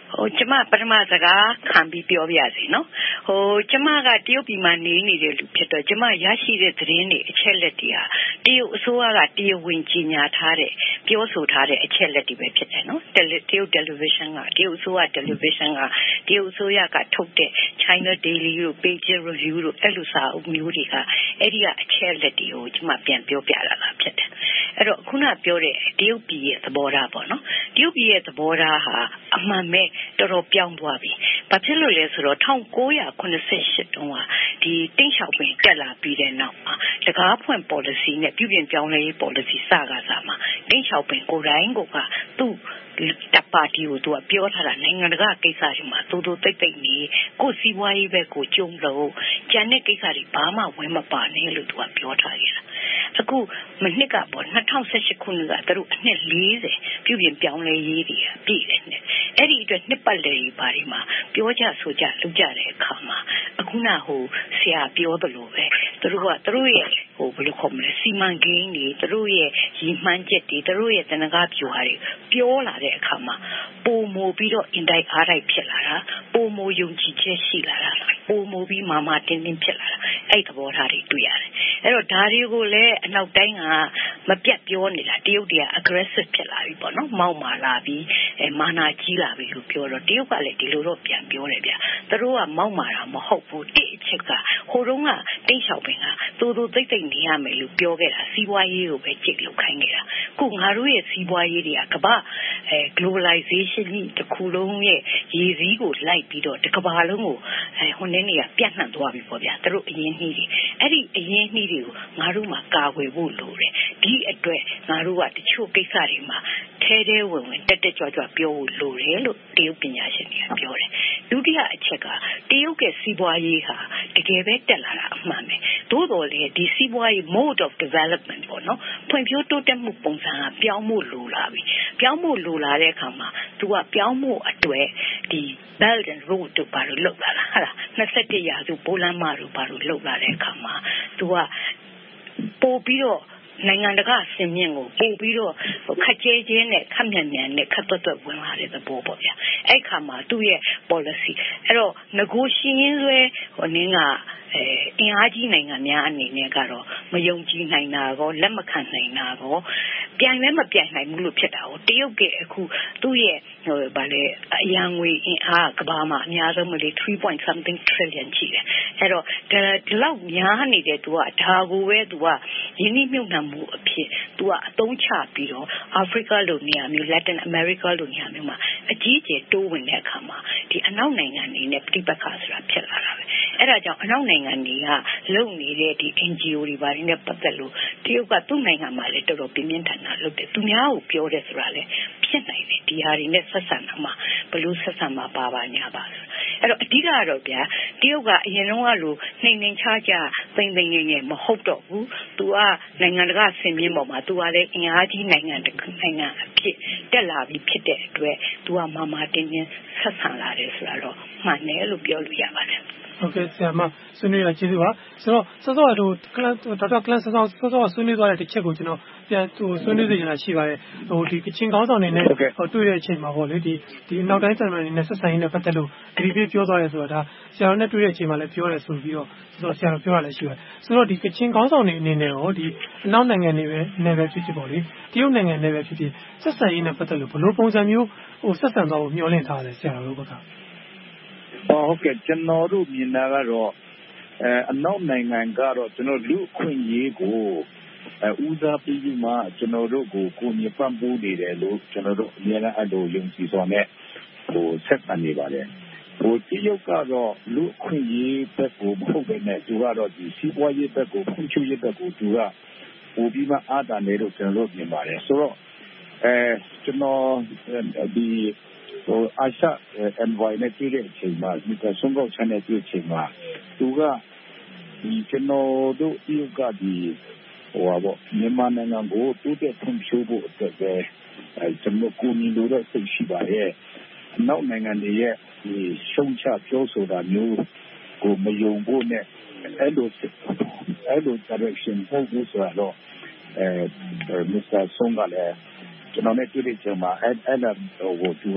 ဟိုကျမပထမစကားခံပြီးပြောပြစီနော်ဟိုကျမကတရုတ်ပြည်မှာနေနေတဲ့လူဖြစ်တော့ကျမရရှိတဲ့သတင်းတွေအချက်လက်တွေဟာတရုတ်အစိုးရကတရားဝင်ကြီးညာထားတဲ့ပြောဆိုထားတဲ့အချက်လက်တွေပဲဖြစ်တယ်နော်တရုတ် television ကတရုတ်အစိုးရ television ကတရုတ်အစိုးရကထုတ်တဲ့ China Daily တို့ Beijing Review တို့အဲ့လိုစာအုပ်မျိုးတွေကအဲ့ဒီကအချက်လက်တွေကိုကျမပြန်ပြောပြလာတာဖြစ်တယ်အဲ့တော့ခုနပြောတဲ့တရုတ်ပြည်ရဲ့သဘောထားပေါ့နော်တရုတ်ပြည်ရဲ့သဘောထားဟာအမှန်ပဲတော်တော်ပြောင်းသွားပြီဘာဖြစ်လို့လဲဆိုတော့၁၉၇၈တုန်းကဒီတင်းလျှောက်ပင်တက်လာပြီးတဲ့နောက်မှာတကားဖွင့် policy နဲ့ပြုပြင်ပြောင်းလဲရေး policy စကားစားမှာတင်းလျှောက်ပင်ကိုယ်တိုင်ကသူ့တပ်ပါတီကိုသူကပြောထားတာနိုင်ငံတကာကိစ္စတွေမှာတိုးတိုးတိတ်တိတ်နေကိုစီးပွားရေးပဲကိုကျုံလို့ကျန်တဲ့ကိစ္စတွေဘာမှဝင်မပါနဲ့လို့သူကပြောထားခဲ့တာအခုမနှစ်ကပေါ့၂၀၁၈ခုနှစ်ကသူတို့အနှစ်၄၀ပြုပြင်ပြောင်းလဲရေးတွေပြည့်တယ်နဲ့အဲ့ဒီအတွက်နှစ်ပတ်လည်တွေဘာတွေမှာပြောကြဆိုကြလုပ်ကြတဲ့အခါမှာအခုနဟိုဆရာပြောသလိုပဲသူတို့ကသူတို့ရဲ့ဟိုဘယ်လိုခေါ်မလဲစီမံကိန်းတွေသူတို့ရဲ့ရည်မှန်းချက်တွေသူတို့ရဲ့တနဂါပြူဟာတွေပြောလာတဲ့အခါမှာပုံမူပြီးတော့အင်တိုက်အားတိုက်ဖြစ်လာတာပုံမူယုံကြည်ချက်ရှိလာတာပုံမူပြီးမာမာတင်းတင်းဖြစ်လာတာအဲ့သဘောထားတွေတွေ့ရတယ်အဲ့တော့ဒါတွေကိုလည်းအနောက်တိုင်းကမပြတ်ပြောနေတာတရုတ်တွေက aggressive ဖြစ်လာပြီပေါ့နော်မောက်မာလာပြီးအဲမာနာကြီးလာပြီလို့ပြောတော့တရုတ်ကလည်းဒီလိုတော့ပြန်ပြောတယ်ဗျသူတို့ကမောက်မာတာမဟုတ်ဘူးတိအချက်ကဟိုတုန်းကတင်းလျှောက်ပင်ကတူတူသိမ့်သိမ့်နေရမယ်လို့ပြောခဲ့တာစီးပွားရေးကိုပဲကြိတ်လုပ်ခိုင်းနေတာခုငါတို့ရဲ့စီးပွားရေးတွေကကမ္ဘာအဲ globalization ကြီးတစ်ခုလုံးရဲ့ရည်စည်းကိုလိုက်ပြီးတော့တစ်ကမ္ဘာလုံးကိုအဲဟိုနည်းနေရပြန့်နှံ့သွားပြီပေါ့ဗျာသူတို့အရင်နှီးတွေအဲ့ဒီအရင်နှီးတွေကိုငါတို့မှာကာကွယ်ဖို့လိုတယ်ဒီအတွက်ငါတို့ကတချို့ကိစ္စတွေမှာထဲထဲဝင်ဝင်တက်တက်ကြွကြွပြောဖို့လိုတယ်လို့တရုတ်ပညာရှင်တွေကပြောတယ်ဒုတိယအချက်ကတရုတ်ရဲ့စီးပွားရေးဟာတကယ်ပဲတက်လာတာအမှန်ပဲသို့တော်လေဒီစီးပွားရေး mode of development ပေါ့နော်ဖွံ့ဖြိုးတိုးတက်မှုပုံစံကပြောင်းဖို့လိုလာပြီပြောင်းဖို့လိုလာတဲ့အခါမှာသူကပြောင်းဖို့အတွက်ဒီ Belt and Road တို့ဘာလို့လောက်လာတာဟာ၂၁ရာစုပိုးလမ်းမတို့ဘာလို့လောက်လာတဲ့အခါမှာသူကပို့ပြီးတော့နိုင်ငံတကာအစင်မြင့်ကိုပို့ပြီးတော့ခက်ကြဲကျဲနဲ့ခက်မြန်မြန်နဲ့ခက်သွက်သွက်ဝင်လာတဲ့သဘောပေါ့ဗျာအဲ့ခါမှာသူ့ရဲ့ policy အဲ့တော့ငကိုရှင်ရင်းဆွဲဟိုနင်းကအင်အားကြီးနိုင်ငံများအနေနဲ့ကတော့မယုံကြည်နိုင်တာကောလက်မခံနိုင်တာကောပြိုင်လည်းမပြိုင်နိုင်ဘူးလို့ဖြစ်တာကိုတရုတ်ကအခုသူ့ရဲ့ဟိုဗာလေအရန်ငွေအင်အားကဘာမှအများဆုံးမလေးthree point something trillion ရှိတယ်အဲ့တော့ဒီလောက်များနေတဲ့သူကဒါကိုပဲသူကယင်းနှိမ့်မြုပ်နှံမှုအဖြစ်သူကအသုံးချပြီးတော့အာဖရိကလိုနေရာမျိုး Latin America လိုနေရာမျိုးမှာအကြီးကျယ်တိုးဝင်တဲ့အခါမှာဒီအနောက်နိုင်ငံတွေနဲ့ပြိပက္ခဆိုတာဖြစ်လာတာပဲအဲ့ဒါကြောင့်အနောက်နိုင်ငံတွေကလုံနေတဲ့ဒီ N G O တွေဘာတွေနဲ့ပတ်သက်လို့တရုတ်ကသူ့နိုင်ငံမှာလည်းတော်တော်ပြင်းပြင်းထန်ထန်လုပ်တယ်သူများကိုပြောတယ်ဆိုတာလည်းဖြစ်နိုင်တယ်ဒီဟာတွေနဲ့ဆက်ဆံတာမှာဘလို့ဆက်ဆံမှာပါပါညာပါအဲ့တော့အဓိကကတော့ဗျာတရုတ်ကအရင်တော့ကလိုနှိမ်နှိမ်ချာချာသိမ့်သိမ့်ငယ်ငယ်မဟုတ်တော့ဘူးသူကနိုင်ငံတကာဆင်မြင့်ပေါ်မှာသူကလည်းအင်အားကြီးနိုင်ငံတစ်ခုနိုင်ငံအဖြစ်တက်လာပြီးဖြစ်တဲ့အတွက်သူကမာမာတင်းတင်းဆက်ဆံလာတယ်ဆိုတာတော့မှန်တယ်လို့ပြောလို့ရပါတယ်ဟုတ်ကဲ့ဆရာမဆွေးနွေးရကျေးဇူးပါဆိုတော့စောစောကဟိုကလန်ဒေါက်တာကလန်စောစောစောစောဆွေးနွေးသွားတဲ့တစ်ချက်ကိုကျွန်တော်ပြန်ဟိုဆွေးနွေးစေချင်တာရှိပါတယ်ဟိုဒီကချင်ကောင်းဆောင်နေနဲ့ဟိုတွေ့တဲ့အချိန်မှာပေါ့လေဒီဒီနောက်တိုင်းဆန်မန်နေနဲ့ဆက်ဆံရေးနဲ့ပတ်သက်လို့ဒီပြပြောသွားရဲဆိုတာဒါဆရာတို့နဲ့တွေ့တဲ့အချိန်မှာလည်းပြောရဲဆိုပြီးတော့ဆိုတော့ဆရာတို့ပြောရလဲရှိပါတယ်ဆိုတော့ဒီကချင်ကောင်းဆောင်နေအနေနဲ့ရောဒီအနောက်နိုင်ငံတွေပဲနေပဲဖြစ်ဖြစ်ပေါ့လေတရုတ်နိုင်ငံနဲ့ပဲဖြစ်ဖြစ်ဆက်ဆံရေးနဲ့ပတ်သက်လို့ဘယ်လိုပုံစံမျိုးဟိုဆက်ဆံသွားဖို့မျှော်လင့်ထားလဲဆရာတို့ဘက်ကဟုတ်ကဲ့ကျွန်တော်တို့မြင်တာကတော့အဲအနောက်နိုင်ငံကတော့ကျွန်တော်လူအခွင့်အရေးကိုအဲဦးစားပေးပြီးမှကျွန်တော်တို့ကိုကိုမြပံ့ပိုးနေတယ်လို့ကျွန်တော်တို့အများအားအလိုယုံကြည်စွာနဲ့ဟိုဆက်ဆံနေပါတယ်ဟိုတရုတ်ကတော့လူအခွင့်အရေးဘက်ကိုမဟုတ်ဘဲနဲ့သူကတော့ဒီစီးပွားရေးဘက်ကိုဖွံ့ဖြိုးရေးဘက်ကိုသူကပိုပြီးမှအားတာနေလို့ကျွန်တော်တို့မြင်ပါတယ်ဆိုတော့အဲကျွန်တော်ဒီဟိုအာရှ environment တွေ့တဲ့အချိန်မှာဒီကဆုံးကောက်ချမ်းတဲ့တွေ့အချိန်မှာသူကဒီကျွန်တော်တို့ဒီကဒီဟိုပါမြန်မာနိုင်ငံကိုတိုးတက်ဖွံ့ဖြိုးဖို့အတွက်ပဲအဲကျွန်တော်ကိုမြင်လို့တော့စိတ်ရှိပါရဲ့နောက်နိုင်ငံတွေရဲ့ဒီရှုံချပြောဆိုတာမျိုးကိုမယုံဖို့နဲ့အဲ့လိုအဲ့လို direction ပို့ဖို့ဆိုတော့အဲမစ္စတာဆုံးကလည်းကျွန်တော်နဲ့တွေ့တဲ့ချိန်မှာအဲ့အဲ့ဒါဟိုသူက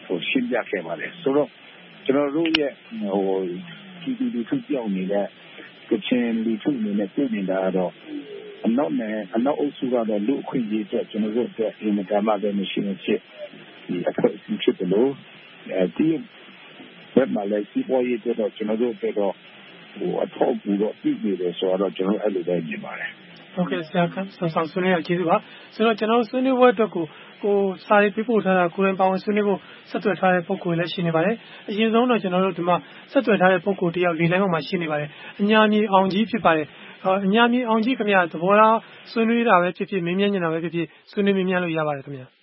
ဟိုရှင်းပြခဲ့ပါတယ်ဆိုတော့ကျွန်တော်တို့ရဲ့ဟိုဒီဒီလူထုပြောင်းနေတဲ့ကချင်လူထုအနေနဲ့ပြည်နေတာတော့အနောက်နဲ့အနောက်အုပ်စုကတော့လူအခွင့်အရေးအတွက်ကျွန်တော်တို့အတွက်ဒီမှာမှပဲမရှိနေဖြစ်ဒီအဖွဲ့အစည်းဖြစ်တယ်လို့အဲဒီဘက်မှာလည်းစီးပွားရေးတော့ကျွန်တော်တို့တော့ဟိုအထောက်အကူတော့ပြည်နေတယ်ဆိုတော့ကျွန်တော်အဲ့လိုပဲမြင်ပါတယ်ဟုတ်ကဲ့ဆရာကဆောင်းဆောင်းဆွေးနွေးရကျေးဇူးပါဆိုတော့ကျွန်တော်ဆွေးနွေးပွဲအတွက်ကိုကိုစာရေးပြပို့ထားတာကိုရင်ပါဝင်ဆွေးနွေးဖို့ဆက်သွယ်ထားတဲ့ပုံကိုလည်းရှိနေပါတယ်အရင်ဆုံးတော့ကျွန်တော်တို့ဒီမှာဆက်သွယ်ထားတဲ့ပုံကိုတယောက်လေးလိုင်းပေါ်မှာရှိနေပါတယ်အညာမြေအောင်ကြီးဖြစ်ပါတယ်အညာမြေအောင်ကြီးခင်ဗျာသဘောထားဆွေးနွေးတာပဲဖြစ်ဖြစ်မင်းမြန်းနေတာပဲဖြစ်ဖြစ်ဆွေးနွေးမင်းမြန်းလို့ရပါတယ်ခင်ဗျာ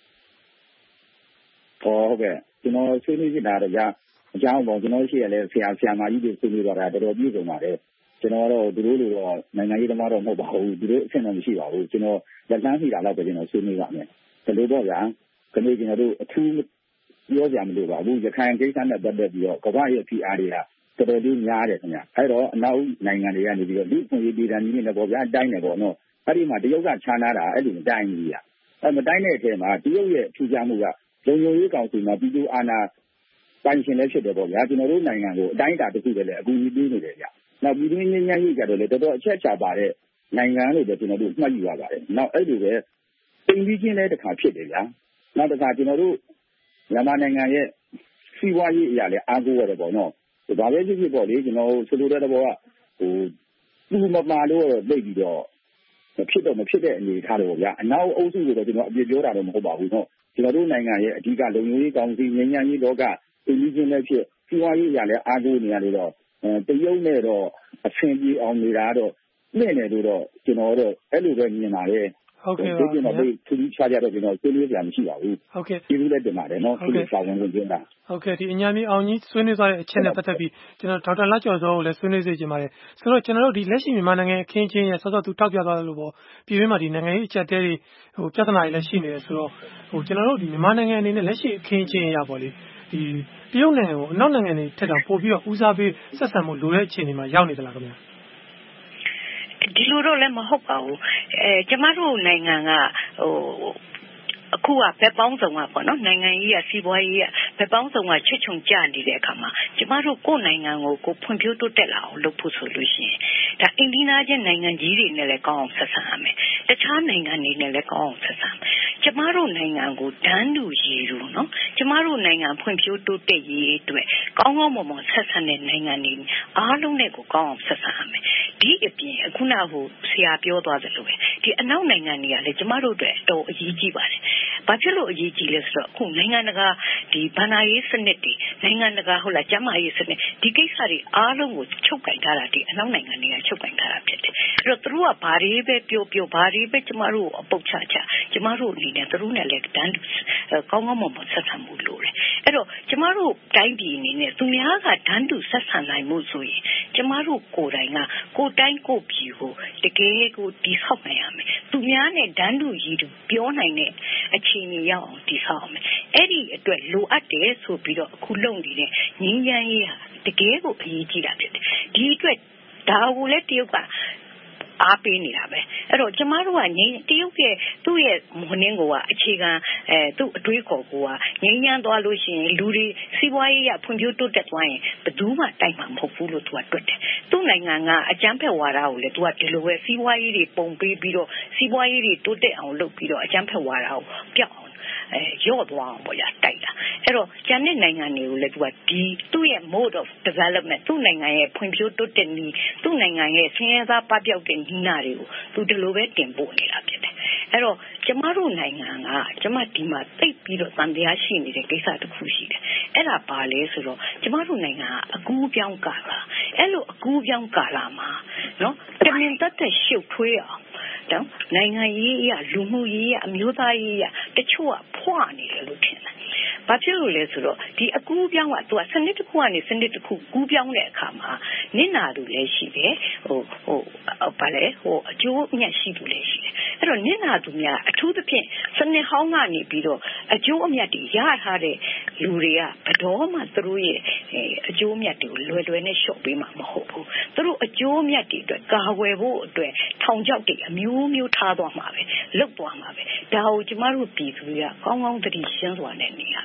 ဟုတ်ကဲ့ကျွန်တော်ဆွေးနွေးနေတာတော့ကြာအကြောင်းပေါ့ကျွန်တော်ရှိရလဲဆရာဆရာမကြီးတွေဆွေးနွေးတော့တာတော်တော်ပြည့်စုံပါတယ်ကျွန်တော်တော့သူတို့လိုတော့နိုင်ငံရေးသမားတော့မဟုတ်ပါဘူးသူတို့အဆင့်တော့မရှိပါဘူးကျွန်တော်လက်လန်းစီတာတော့ပဲကျွန်တော်ဆွေးနွေးပါမယ်ဒါလို့တော့ဗျာခဏကျွန်တော်တို့အထူးပြောကြမလို့ပါဘူးရခိုင်ကိစ္စနဲ့ပတ်သက်ပြီးတော့ကမ္ဘာရဲ့ P R တွေကတော်တော်လေးများတယ်ခင်ဗျအဲ့တော့အနောက်နိုင်ငံတွေကနေပြီးတော့လူ့ခွင့်ရေးဒေသကြီးနဲ့ပေါ့ဗျာတိုင်းတယ်ပေါ့နော်အဲ့ဒီမှာတရုတ်ကခြားနာတာအဲ့လိုမတိုင်းဘူးဗျာအဲ့မတိုင်းတဲ့အထက်မှာတရုတ်ရဲ့ထူးခြားမှုကလုံခြုံရေးကောင်စီမှာပြည်သူအာဏာပိုင်ရှင်လည်းဖြစ်တယ်ပေါ့ဗျာကျွန်တော်တို့နိုင်ငံကိုအတိုင်းအတာတစ်ခုတည်းလည်းအကူအညီပေးနေတယ်ဗျနောက်ပြည်တွင်းငင်းငင်းကြီးကြတော့လေတော်တော်အချက်ချပါတဲ့နိုင်ငံလို့ပဲကျွန်တော်တို့မှတ်ယူရပါတယ်နောက်အဲ့လိုပဲတင်ပြီးချင်းလည်းတစ်ခါဖြစ်တယ်ဗျာနောက်တစ်ခါကျွန်တော်တို့မြန်မာနိုင်ငံရဲ့စီးပွားရေးအရာလည်းအားကိုးရတယ်ပေါ့နော်ဒါပဲဖြစ်ဖြစ်ပေါ့လေကျွန်တော်ဆိုလိုတဲ့တော့ကဟိုသူ့မပါလို့တော့သိပြီးတော့ဖြစ်တော့မဖြစ်တဲ့အနေထားတော့ဗျာအနောက်အုပ်စုကိုတော့ကျွန်တော်အပြစ်ပြောတာတော့မဟုတ်ပါဘူးနော်ကျွန်တော်တို့နိုင်ငံရဲ့အဓိကလုံခြုံရေးကောင်စီငြိမ်းချမ်းရေးလောကတင်ပြီးချင်းလည်းဖြစ်စီးပွားရေးအရာလည်းအားကိုးနေရတယ်တော့တရုတ်နဲ့တော့အဆင်ပြေအောင်နေတာတော့နဲ့နေလို့တော့ကျွန်တော်တော့အဲ့လိုပဲမြင်ပါတယ်ဟုတ်ကဲ့ပါကျွန်တော်တို့သူကြီးချကြတော့ကျွန်တော်ဆွေးနွေးကြမရှိပါဘူးဟုတ်ကဲ့ဒီလိုလည်းတင်ပါတယ်နော်ဒီစာဝင်ဝင်တင်တာဟုတ်ကဲ့ဒီအညာမီအောင်ကြီးဆွေးနွေးသွားတဲ့အချက်နဲ့ပတ်သက်ပြီးကျွန်တော်ဒေါက်တာလကျော်စောကိုလည်းဆွေးနွေးစေချင်ပါတယ်ဆိုတော့ကျွန်တော်တို့ဒီလက်ရှိမြန်မာနိုင်ငံအခင်းချင်းရဲ့ဆောစောသူထောက်ပြသွားတယ်လို့ပေါ့ပြည်တွင်းမှာဒီနိုင်ငံရေးအချက်တဲတွေဟိုပြဿနာတွေလည်းရှိနေတယ်ဆိုတော့ဟိုကျွန်တော်တို့ဒီမြန်မာနိုင်ငံအနေနဲ့လက်ရှိအခင်းချင်းရပေါ့လေဒီတရုတ်နိုင်ငံကိုအနောက်နိုင်ငံတွေထက်တောင်ပိုပြီးတော့ဦးစားပေးဆက်ဆံမှုလိုတဲ့အခြေအနေမှာရောက်နေသလားခင်ဗျာဒီလိုတော့လည်းမဟုတ်ပါဘူးအဲကျမတို့နိုင်ငံကဟိုအခုကဘက်ပေါင်းစုံကပေါ့နော်နိုင်ငံရေးရစီးပွားရေးရဘက်ပေါင်းစုံကချွတ်ချုံကြနေတဲ့အခါမှာကျမတို့ကိုယ်နိုင်ငံကိုကိုဖွံ့ဖြိုးတိုးတက်လာအောင်လုပ်ဖို့ဆိုလို့ရှိရင်ဒါအင်ဒီနာချင်းနိုင်ငံကြီးတွေနဲ့လည်းကောင်းအောင်ဆက်ဆံရမယ်တခြားနိုင်ငံတွေနဲ့လည်းကောင်းအောင်ဆက်ဆံကျမတို့နိုင်ငံကိုဒန်းတူရည်လို့နော်ကျမတို့နိုင်ငံဖွံ့ဖြိုးတိုးတက်ရေးအတွက်ကောင်းကောင်းမွန်မွန်ဆက်ဆံတဲ့နိုင်ငံတွေအားလုံးနဲ့ကိုကောင်းအောင်ဆက်ဆံရမယ်ဒီအပြင်အခုနဟိုဆရာပြောသွားသလိုပဲဒီအနောက်နိုင်ငံတွေကလည်းကျမတို့အတွက်တော်အရေးကြီးပါတယ်ဘာဖြစ်လို့အရေးကြီးလဲဆိုတော့အခုနိုင်ငံတကာဒီဘဏ္ဍာရေးစနစ်တွေနိုင်ငံတကာဟုတ်လားကျန်းမာရေးစနစ်ဒီကိစ္စတွေအားလုံးကိုချုပ်ကင်ထားတာဒီအနောက်နိုင်ငံတွေကချုပ်ကင်ထားတာဖြစ်တယ်အဲ့တော့သူတို့ကဘာတွေပဲပြောပြောဘာတွေပဲကျမတို့အပုတ်ချချကျမတို့အနေနဲ့သူတို့နဲ့လည်းတန်းကောင်းကောင်းမွန်မွန်ဆက်ဆံမှုလိုတယ်အဲ့တော့ကျမတို့တိုင်းပြည်အနေနဲ့သူများကတန်းတူဆက်ဆံနိုင်မှုဆိုရင်ကျမတို့ကိုယ်တိုင်ကကိုယ်တိုင်းကိုယ်ပြည်ကိုတကယ်ကိုတည်ဆောက်နိုင်ရမယ်သူများနဲ့တန်းတူရည်တူပြောနိုင်တဲ့အခြေအနေရောက်အောင်တည်ဆောက်အောင်အဲ့ဒီအတွက်လိုအပ်တယ်ဆိုပြီးတော့အခုလုံနေတဲ့ငြိမ်းချမ်းရေးဟာတကယ်ကိုအရေးကြီးတာဖြစ်တယ်ဒီအတွက်ဒါကိုလည်းတရုတ်ကအားပေးနေတာပဲအဲ့တော့ကျမတို့ကငြိမ်းတရုတ်ရဲ့သူ့ရဲ့မနှင်းကိုကအခြေခံအဲသူ့အတွေးခေါ်ကိုကငြိမ်းချမ်းသွားလို့ရှိရင်လူတွေစီးပွားရေးရဖွံ့ဖြိုးတိုးတက်သွားရင်ဘယ်သူမှတိုက်မှာမဟုတ်ဘူးလို့သူကတွက်တယ်သူ့နိုင်ငံကအကြမ်းဖက်ဝါဒကိုလည်းသူကဒီလိုပဲစီးပွားရေးတွေပုံပေးပြီးတော့စီးပွားရေးတွေတိုးတက်အောင်လုပ်ပြီးတော့အကြမ်းဖက်ဝါဒကိုပျောက်အောင်အဲရော့သွားအောင်ပေါ့ရတိုက်တာအဲ့တော့ကျန်တဲ့နိုင်ငံတွေကိုလည်းသူကဒီသူ့ရဲ့ mode of development သူ့နိုင်ငံရဲ့ဖွံ့ဖြိုးတိုးတက်နည်းသူ့နိုင်ငံရဲ့ဆင်းရဲသားပပျောက်တဲ့ညီနာတွေကိုသူဒီလိုပဲတင်ပို့နေတာဖြစ်တယ်အဲ့တော့ကျမတို့နိုင်ငံကကျမဒီမှာသိပြီးတော့တန်တရားရှိနေတဲ့ကိစ္စတစ်ခုရှိတယ်အဲ့ဒါပါလဲဆိုတော့ကျမတို့နိုင်ငံကအကူးပြောင်းကာလအဲ့လိုအကူးပြောင်းကာလမှာနော်တမင်တတ်တဲ့ရှုပ်ထွေးအောင်တော့နိုင်ငံရေးအရလူမှုရေးအရအမျိုးသားရေးအရတချို့ကဖွာနေတယ်လို့ထင်တယ်။ဘာဖြစ်လို့လဲဆိုတော့ဒီအကူးပြောင်းကသူကစနစ်တစ်ခုကနေစနစ်တစ်ခုကူးပြောင်းတဲ့အခါမှာနစ်နာသူလည်းရှိတယ်ဟိုဟိုဘာလဲဟိုအကျိုးအမြတ်ရှိသူလည်းရှိတယ်။အဲ့တော့နစ်နာသူများအထူးသဖြင့်စနစ်ဟောင်းကနေပြီးတော့အကျိုးအမြတ်တွေရထားတဲ့လူတွေကဘယ်တော့မှသူတို့ရဲ့အကျိုးအမြတ်တွေကိုလွယ်လွယ်နဲ့လျှော့ပေးမှာမဟုတ်ဘူး။သူတို့အကျိုးအမြတ်တွေအတွက်ကာကွယ်ဖို့အတွက်ထောင်ချောက်တွေအမျိုးမျိုးထားသွားမှာပဲလုတ်သွားမှာပဲဒါကိုကျမတို့ပြည်သူတွေကကောင်းကောင်းသတိရှင်းစွာနဲ့နေရမယ်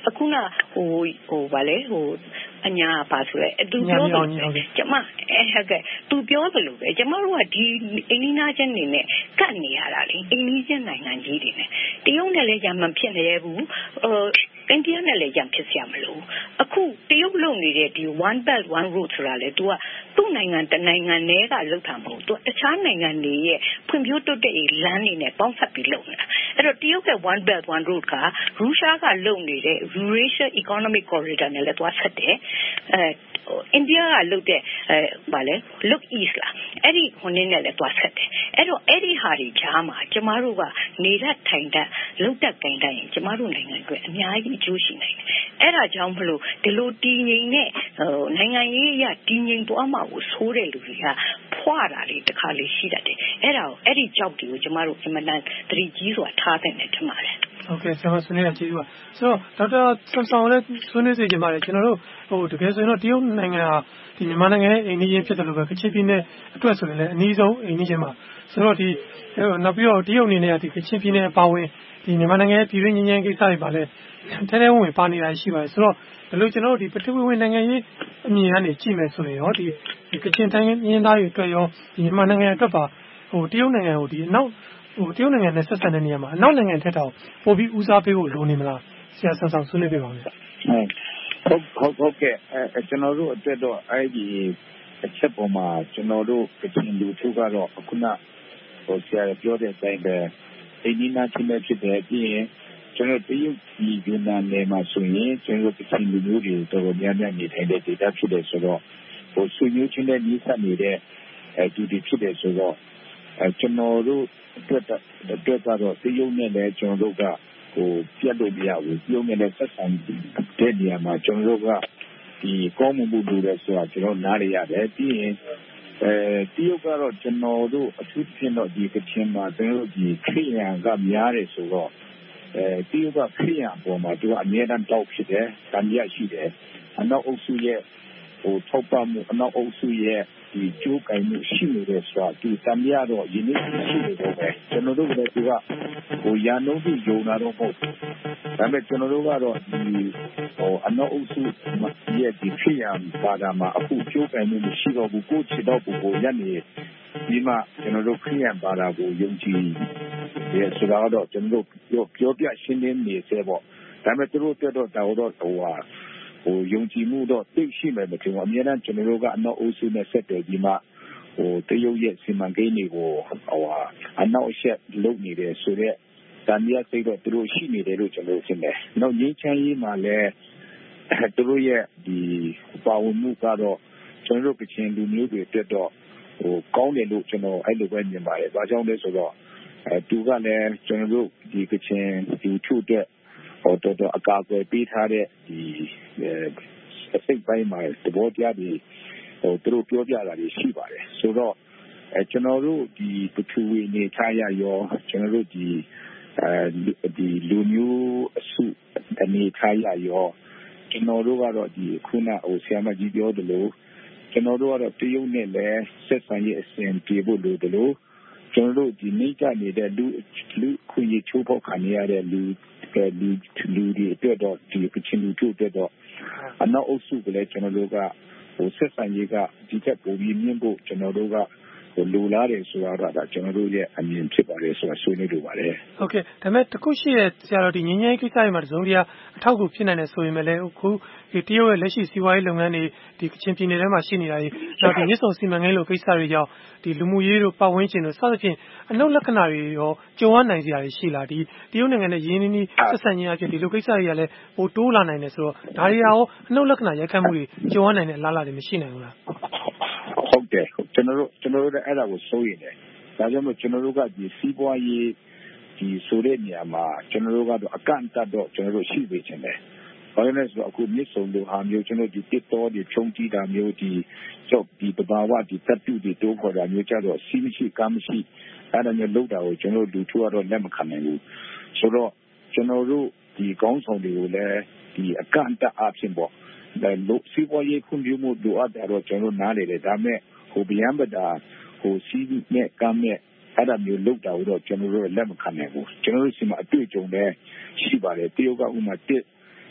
အခုနဟိုဟိုဗာလေဟိုအညာပါဆိုရဲသူပြောတယ်ကျမအဲဟုတ်ကဲ့သူပြောသလိုပဲကျမတို့ကဒီအိန္ဒိယချင်းနေနဲ့ကတ်နေရတာလေအိန္ဒိယချင်းနိုင်ငံကြီးတွေနဲ့တရုတ်နဲ့လည်းရမှန်ဖြစ်နေရဘူးဟိုအိန္ဒိယနဲ့လည်းရံဖြစ်ရမလို့အခုတရုတ်လုံနေတဲ့ဒီ one belt one road ဆိုတာလေ तू ကသူ့နိုင်ငံတနိုင်ငံနဲ့ကလောက်တာမဟုတ် तू တခြားနိုင်ငံတွေရဲ့ဖွံ့ဖြိုးတိုးတက်ရေးလမ်းတွေနဲ့ပေါင်းစပ်ပြီးလုပ်နေတာအဲ့တော့တရုတ်ရဲ့ one belt one road ကရုရှားကလုံနေတဲ့ Eurasia Economic Corridor နဲ့လည်းသွားဆက်တယ်အဲအိန္ဒိယကလုပ်တဲ့အဲဗာလေ look east လားအဲ့ဒီဟိုနည်းနဲ့လည်းသွားဆက်တယ်အဲ့တော့အဲ့ဒီဟာတွေကြားမှာကျမတို့ကနေရထိုင်တဲ့လုံတက်ကင်တိုင်းကျမတို့နိုင်ငံအတွက်အများကြီးအကျိုးရှိနိုင်တယ်အဲ့ဒါကြောင့်မလို့ဒီလိုတည်ငြိမ်တဲ့ဟိုနိုင်ငံရေးအရတည်ငြိမ်သွားမှာကိုဆိုးတဲ့လူတွေကဖွာတာလေတခါလေရှိတတ်တယ်အဲ့ဒါကိုအဲ့ဒီကြောက်တွေကိုကျမတို့အမှန်တန်သတိကြီးစွာထားတဲ့နဲ့ထင်ပါတယ်ဟုတ်ကဲ့ကျွန်တော်ဆွေးနွေးရကျေးဇူးပါဆိုတော့ဒေါက်တာဆမ်ဆောင်လည်းဆွေးနွေးစေချင်ပါတယ်ကျွန်တော်တို့ဟိုတကယ်ဆိုရင်တော့တရုတ်နိုင်ငံဟာဒီမြန်မာနိုင်ငံရဲ့အိမ်နီးချင်းဖြစ်တယ်လို့ပဲကချင်ပြည်နယ်အတွက်ဆိုရင်လည်းအနည်းဆုံးအိမ်နီးချင်းပါဆိုတော့ဒီနောက်ပြီးတော့တရုတ်အနေနဲ့ဒီကချင်ပြည်နယ်အပါအဝင်ဒီမြန်မာနိုင်ငံရဲ့ပြည်တွင်းငြိမ်းချမ်းကိစ္စတွေပါလဲထဲထဲဝင်ဝင်ပါနေတာရှိပါတယ်ဆိုတော့ဘယ်လိုကျွန်တော်တို့ဒီပထဝီဝင်နိုင်ငံရေးအမြင်ကနေကြည့်မယ်ဆိုရင်ရောဒီကချင်တိုင်းရင်းသားတွေအတွက်ရောဒီမြန်မာနိုင်ငံအတွက်ပါဟိုတရုတ်နိုင်ငံကိုဒီအနောက်ဟိုတရုတ်နိုင်ငံနဲ့ဆက်ဆံတဲ့နေရာမှာအနောက်နိုင်ငံထက်တောင်ပိုပြီးဦးစားပေးဖို့လိုနေမလားဆရာဆန်းဆောင်ဆွေးနွေးပြပါဦးဟုတ်ဟုတ်ဟုတ်ကဲ့အဲကျွန်တော်တို့အတွက်တော့အဲ့ဒီအချက်ပေါ်မှာကျွန်တော်တို့ကချင်လူထုကတော့ခုနဟိုဆရာပြောတဲ့အတိုင်းပဲအိန္ဒိယချင်းနဲ့ဖြစ်တဲ့ပြီးရင်ကျွန်တော်တရုတ်ပြည်ယူနန်နယ်မှာဆိုရင်ကျွန်တော်ကချင်လူမျိုးတွေတော်တော်များများနေထိုင်တဲ့ဒေသဖြစ်တယ်ဆိုတော့ဟိုဆွေမျိုးချင်းနဲ့နှိစပ်နေတဲ့အဲဒီဒီဖြစ်တယ်ဆိုတော့အဲကျွန်တော်တို့အတွက်အတွက်ကတော့တရုတ်နဲ့လည်းကျွန်တော်တို့ကဟိုပြတ်လို့မရဘူးတရုတ်နဲ့လည်းဆက်ဆံတဲ့နေရာမှာကျွန်တော်တို့ကဒီကောင်းမှုမှုတွေဆိုတာကျွန်တော်နားရရတယ်ပြီးရင်အဲတရုတ်ကတော့ကျွန်တော်တို့အထူးဖြင့်တော့ဒီကချင်မှာကျွန်တော်တို့ဒီခရီးရန်ကများတယ်ဆိုတော့အဲတရုတ်ကခရီးရန်ပေါ်မှာသူကအမြဲတမ်းတောက်ဖြစ်တယ်။တန်ရရှိတယ်။အနောက်အုပ်စုရဲ့ဟိုထောက်ပံ့မှုအနောက်အုပ်စုရဲ့ဒီကြိုးကိုင်မှုရှိနေတဲ့ဆိုတာဒီတန်ရတော့ယနေ့ရှိနေတော့ပဲကျွန်တော်တို့ကလည်းသူကဟိုရန်လုံးပြီးယုံလာတော့ပေါ့။ဒါပေမဲ့ကျွန်တော်တို့ကတော့ဒီဟိုအနောက်အုပ်စုရဲ့ဒီခရီးရန်ပါတာမှာအခုကြိုးကိုင်မှုမရှိတော့ဘူးကိုချစ်တော့ဘူးကိုရနေဒီမှာကျွန်တော်တို့ခရီးရန်ပါတာကိုယုံကြည်ရဲ့ဆိုတော့ကျွန်တော်တို့ပြောပြရှင်းလင်းနေစေပေါ့ဒါပေမဲ့သူတို့တက်တော့တော်တော့ဟိုဟာဟိုယုံကြည်မှုတော့သိရှိမယ်မထင်ဘူးအများအားကျွန်တော်တို့ကအနောက်အုပ်စုနဲ့ဆက်တယ်ဒီမှာဟိုတရုတ်ရဲ့စီမံကိန်းတွေကိုဟိုဟာအနောက်အဆက်လုပ်နေတယ်ဆိုတော့တန်မြတ်စိတ်တော့သူတို့ရှိနေတယ်လို့ကျွန်တော်ထင်တယ်။နောက်ငြိမ်းချမ်းရေးမှာလည်းသူတို့ရဲ့ဒီပါဝင်မှုကတော့ကျွန်တော်တို့ကချင်လူမျိုးတွေတက်တော့ဟိုကောင်းတယ်လို့ကျွန်တော်အဲ့လိုပဲမြင်ပါတယ်။ဘာကြောင့်လဲဆိုတော့အဲသူကလည်းကျွန်တော်တို့ဒီကချင်ဒီထုတဲ့ဟိုတော်တော်အကာအကွယ်ပေးထားတဲ့ဒီအစိတ်ပိုင်းမှာသဘောတရားတွေဟိုသူတို့ပြောပြတာတွေရှိပါတယ်ဆိုတော့အဲကျွန်တော်တို့ဒီပထဝီနေထားရရောကျွန်တော်တို့ဒီအဲဒီလူမျိုးအစုအနေထားရရောကျွန်တော်တို့ကတော့ဒီခုနဟိုဆရာမကြီးပြောတယ်လို့ကျွန်တော်တို့ကတော့တရုတ်နဲ့လည်းဆက်ဆံရေးအစဉ်ပြေဖို့လိုတယ်လို့ကျွန်တော်တို့ဒီနေကြနေတဲ့လူလူခွင့်ရချိုးဖောက်ခံရတဲ့လူလူလူတွေအတွက်တော့ဒီကချင်လူတို့အတွက်တော့အနောက်အုပ်စုကလည်းကျွန်တော်တို့ကဟိုဆက်ဆံရေးကဒီချက်ပုံပြီးမြင့်ဖို့ကျွန်တော်တို့ကဟိုလူလာတယ်ဆိုတာကကျွန်တော်တို့ရဲ့အမြင်ဖြစ်ပါတယ်ဆိုတာဆွေးနွေးလိုပါတယ်။ဟုတ်ကဲ့ဒါပေမဲ့တခုရှိရဲ့ဆရာတော်ဒီငင်းငယ်ကိစ္စတွေမှာတစုံတရာအထောက်အကူဖြစ်နိုင်တယ်ဆိုရင်လည်းအခုဒီတရုတ်ရဲ့လက်ရှိစီးပွားရေးလုပ်ငန်းတွေဒီကချင်ပြည်နယ်ထဲမှာရှိနေတာတွေနောက်ဒီမြစ်ဆုံစီမံကိန်းလိုကိစ္စတွေကြောင့်ဒီလူမှုရေးတို့ပတ်ဝန်းကျင်တို့စသဖြင့်အနောက်လက္ခဏာတွေရောကြုံရနိုင်စရာတွေရှိလားဒီတရုတ်နိုင်ငံနဲ့ရင်းနှီးနှီးဆက်ဆံခြင်းအဖြစ်ဒီလိုကိစ္စတွေကလည်းပိုတိုးလာနိုင်တယ်ဆိုတော့ဒါတွေရောအနောက်လက္ခဏာရိုက်ခတ်မှုတွေကြုံရနိုင်တဲ့အလားအလာတွေမရှိနိုင်ဘူးလား။ဟုတ်တယ်ကျွန်တော်တို့ကျွန်တော်တို့လည်းအဲ့ဒါကိုစိုးရိမ်တယ်။ဒါကြောင့်မို့ကျွန်တော်တို့ကဒီစီးပွားရေးဒီဆိုတဲ့နေရာမှာကျွန်တော်တို့ကတော့အကန့်အသတ်တော့ကျွန်တော်တို့ရှိပေးခြင်းတယ်။ဘာလို့လဲဆိုတော့အခုမြစ်ဆုံလိုဟာမျိုးကျွန်တော်ဒီတစ်တော်ဒီချုံတီတာမျိုးဒီကျောက်ဒီပဘာဝဒီတပ်တူဒီတိုးခေါ်တာမျိုးကြတော့စီးမရှိကားမရှိအဲ့ဒါမျိုးလောက်တာကိုကျွန်တော်လူထုကတော့လက်မခံနိုင်ဘူး။ဆိုတော့ကျွန်တော်တို့ဒီကောင်းဆောင်တွေကိုလည်းဒီအကန့်အသတ်အဖြစ်ပေါ့ဒါလို့စီးပွားရေးခွင့်ပြုမှုလိုအပ်တယ်တော့ကျွန်တော်နားလေတယ်ဒါမဲ့ဟိုဗျံပဒါဟိုစီးနဲ့ကမ်းနဲ့အဲ့ဒါမျိုးလောက်တာတော့ကျွန်တော်တို့လက်မခံနိုင်ဘူးကျွန်တော်တို့စီမှာအတွေ့အကြုံလည်းရှိပါတယ်တရုတ်ကဥမာတစ်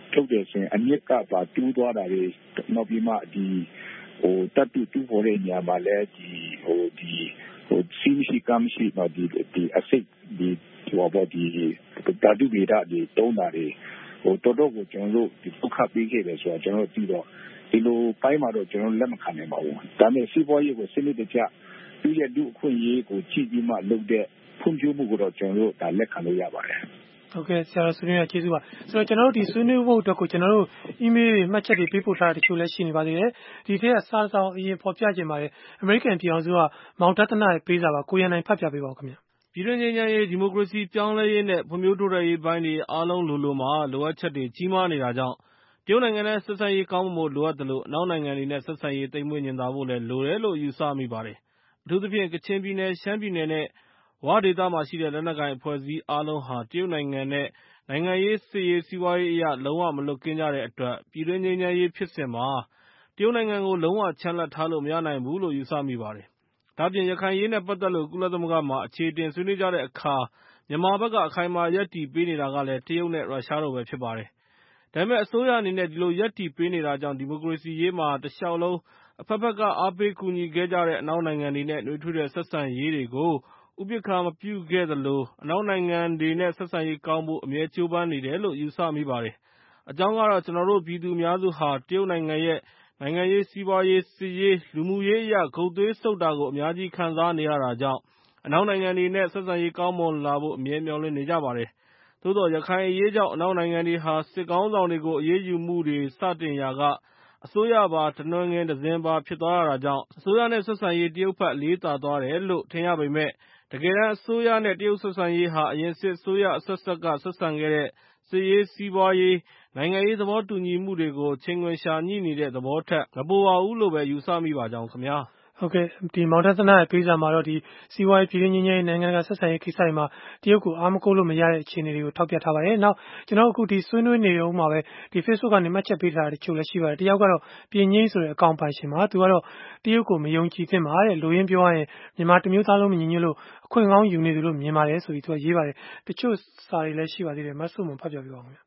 ထုတ်တယ်ဆိုရင်အမြစ်ကပါတူးသွားတာတွေနောက်ပြီးမှဒီဟိုတတ်တူတူပေါ်တဲ့ညမှာလဲဒီဟိုဒီဟိုစီစီကမ်းရှိတော့ဒီဒီအစိတ်ဒီဟိုဘောဒီတာတူဗီဒါဒီတုံးတာတွေဟိုတော်တော်ကိုကျွန်တော်တို့ဒီပုခပေးခဲ့တယ်ဆိုတော့ကျွန်တော်ပြီးတော့ဒီလိုပိုင်းမှာတော့ကျွန်တော်လက်မခံနိုင်ပါဘူးဒါပေမဲ့စီးပွားရေးကိုစနစ်တကျသူရဲ့လူအခွင့်အရေးကိုကြည့်ပြီးမှလုပ်တဲ့ဖွံ့ဖြိုးမှုကိုတော့ကျွန်တော်တို့ဒါလက်ခံလို့ရပါတယ်ဟုတ်ကဲ့ဆရာတော်ဆွေးနွေးရကျေးဇူးပါဆိုတော့ကျွန်တော်တို့ဒီဆွေးနွေးဖို့အတွက်ကိုကျွန်တော်တို့ email တွေမှတ်ချက်တွေပေးပို့ထားတာတချို့လည်းရှိနေပါသေးတယ်ဒီထက်ကစားဆောင်အရင်ပေါ်ပြခြင်းပါတယ် American ပြည်အောင်စုကမောင်တသနာရဲ့ပေးစာပါကိုရန်နိုင်ဖတ်ပြပေးပါဦးခင်ဗျာပြည်တွင်းငြိမ်းချမ်းရေးဒီမိုကရေစီပြောင်းလဲရေးနဲ့ဖွံ့ဖြိုးတိုးတက်ရေးပိုင်းတွေအားလုံးလိုလိုမှာလိုအပ်ချက်တွေကြီးမားနေတာကြောင့်တရုတ်နိုင်ငံနဲ့ဆက်ဆံရေးကောင်းဖို့လိုအပ်တယ်လို့အနောက်နိုင်ငံတွေနဲ့ဆက်ဆံရေးတိမ်မွေ့ညင်သာဖို့လည်းလိုတယ်လို့ယူဆမိပါတယ်အထူးသဖြင့်ကချင်ပြည်နယ်ရှမ်းပြည်နယ်နဲ့ဝဒေသမှာရှိတဲ့လက်နက်ကိုင်အဖွဲ့အစည်းအားလုံးဟာတရုတ်နိုင်ငံနဲ့နိုင်ငံရေးစစ်ရေးစီးပွားရေးအရလုံးဝမလွတ်ကင်းကြတဲ့အတွက်ပြည်တွင်းငြိမ်းချမ်းရေးဖြစ်စဉ်မှာတရုတ်နိုင်ငံကိုလုံးဝချန်လှပ်ထားလို့မရနိုင်ဘူးလို့ယူဆမိပါတယ်။ဒါ့အပြင်ရခိုင်ရေးနဲ့ပတ်သက်လို့ကုလသမဂ္ဂမှာအခြေတင်ဆွေးနွေးကြတဲ့အခါမြန်မာဘက်ကအခိုင်အမာရပ်တည်ပေးနေတာကလည်းတရုတ်နဲ့ရုရှားတို့ပဲဖြစ်ပါတယ်။ဒါပေမဲ့အစိုးရအနေနဲ့ဒီလိုရပ်တည်ပေးနေတာကြောင့်ဒီမိုကရေစီရေးမှာတလျှောက်လုံးအဖက်ဖက်ကအားပေးကူညီခဲ့ကြတဲ့အနောက်နိုင်ငံတွေနဲ့နှွေးထွေးတဲ့ဆက်ဆံရေးတွေကိုဥပက္ခာမပြုခဲ့သလိုအနောက်နိုင်ငံတွေနဲ့ဆက်ဆံရေးကောင်းဖို့အမြဲကြိုးပမ်းနေတယ်လို့ယူဆမိပါတယ်။အကြောင်းကတော့ကျွန်တော်တို့ပြည်သူအများစုဟာတရုတ်နိုင်ငံရဲ့နိုင်ငံရေးစီးပွားရေးစစ်ရေးလူမှုရေးအရဂုဏ်သွေးစုပ်တာကိုအများကြီးခံစားနေရတာကြောင့်အနောက်နိုင်ငံတွေနဲ့ဆက်ဆံရေးကောင်းမွန်လာဖို့အမြဲမျှော်လင့်နေကြပါတယ်။သို့သော်ရခိုင်အရေးကြောင့်အနောက်နိုင်ငံတွေဟာစစ်ကောင်းဆောင်တွေကိုအရေးယူမှုတွေစတင်ရာကအစိုးရပါတနွယ်ငင်တစင်ပါဖြစ်သွားရတာကြောင့်အစိုးရနဲ့ဆက်ဆံရေးတရုတ်ဘက်လေးသာသွားတယ်လို့ထင်ရပေမဲ့တကယ်တမ်းအစိုးရနဲ့တရုတ်ဆက်ဆံရေးဟာအရင်စစ်အစိုးရအဆက်ဆက်ကဆက်ဆံခဲ့တဲ့စစ်ရေးစီးပွားရေးနိုင်ငံရေးသဘောတူညီမှုတွေကိုချိန်ခွင်လျှာညှိနေတဲ့သဘောထက်မပိုပါဘူးလို့ပဲယူဆမိပါကြောင်းခင်ဗျာဟုတ်ကဲ့ဒီမောင်တသနာရဲ့ပေးစာမှာတော့ဒီစီးပွားရေးပြည်တွင်းငြိမ်းချမ်းရေးနိုင်ငံကဆက်ဆံရေးကိစ္စတွေမှာတရုတ်ကိုအားမကိုးလို့မရတဲ့အခြေအနေတွေကိုထောက်ပြထားပါတယ်။နောက်ကျွန်တော်အခုဒီဆွေးနွေးနေတော့မှာပဲဒီ Facebook ကနေမှတ်ချက်ပေးထားတဲ့တချို့လည်းရှိပါတယ်။တယောက်ကတော့ပြည်ငိမ့်ဆိုတဲ့အကောင့်ပိုင်ရှင်မှာသူကတော့တရုတ်ကိုမယုံကြည်သင့်ပါတဲ့လူရင်းပြောရရင်မြန်မာတမျိုးသားလုံးမညီညွတ်လို့အခွင့်ကောင်းယူနေတယ်လို့မြင်ပါတယ်ဆိုပြီးသူကရေးပါတယ်။တချို့စာတွေလည်းရှိပါသေးတယ်မဆုမွန်ဖတ်ပြပြပါဦးခင်ဗျာ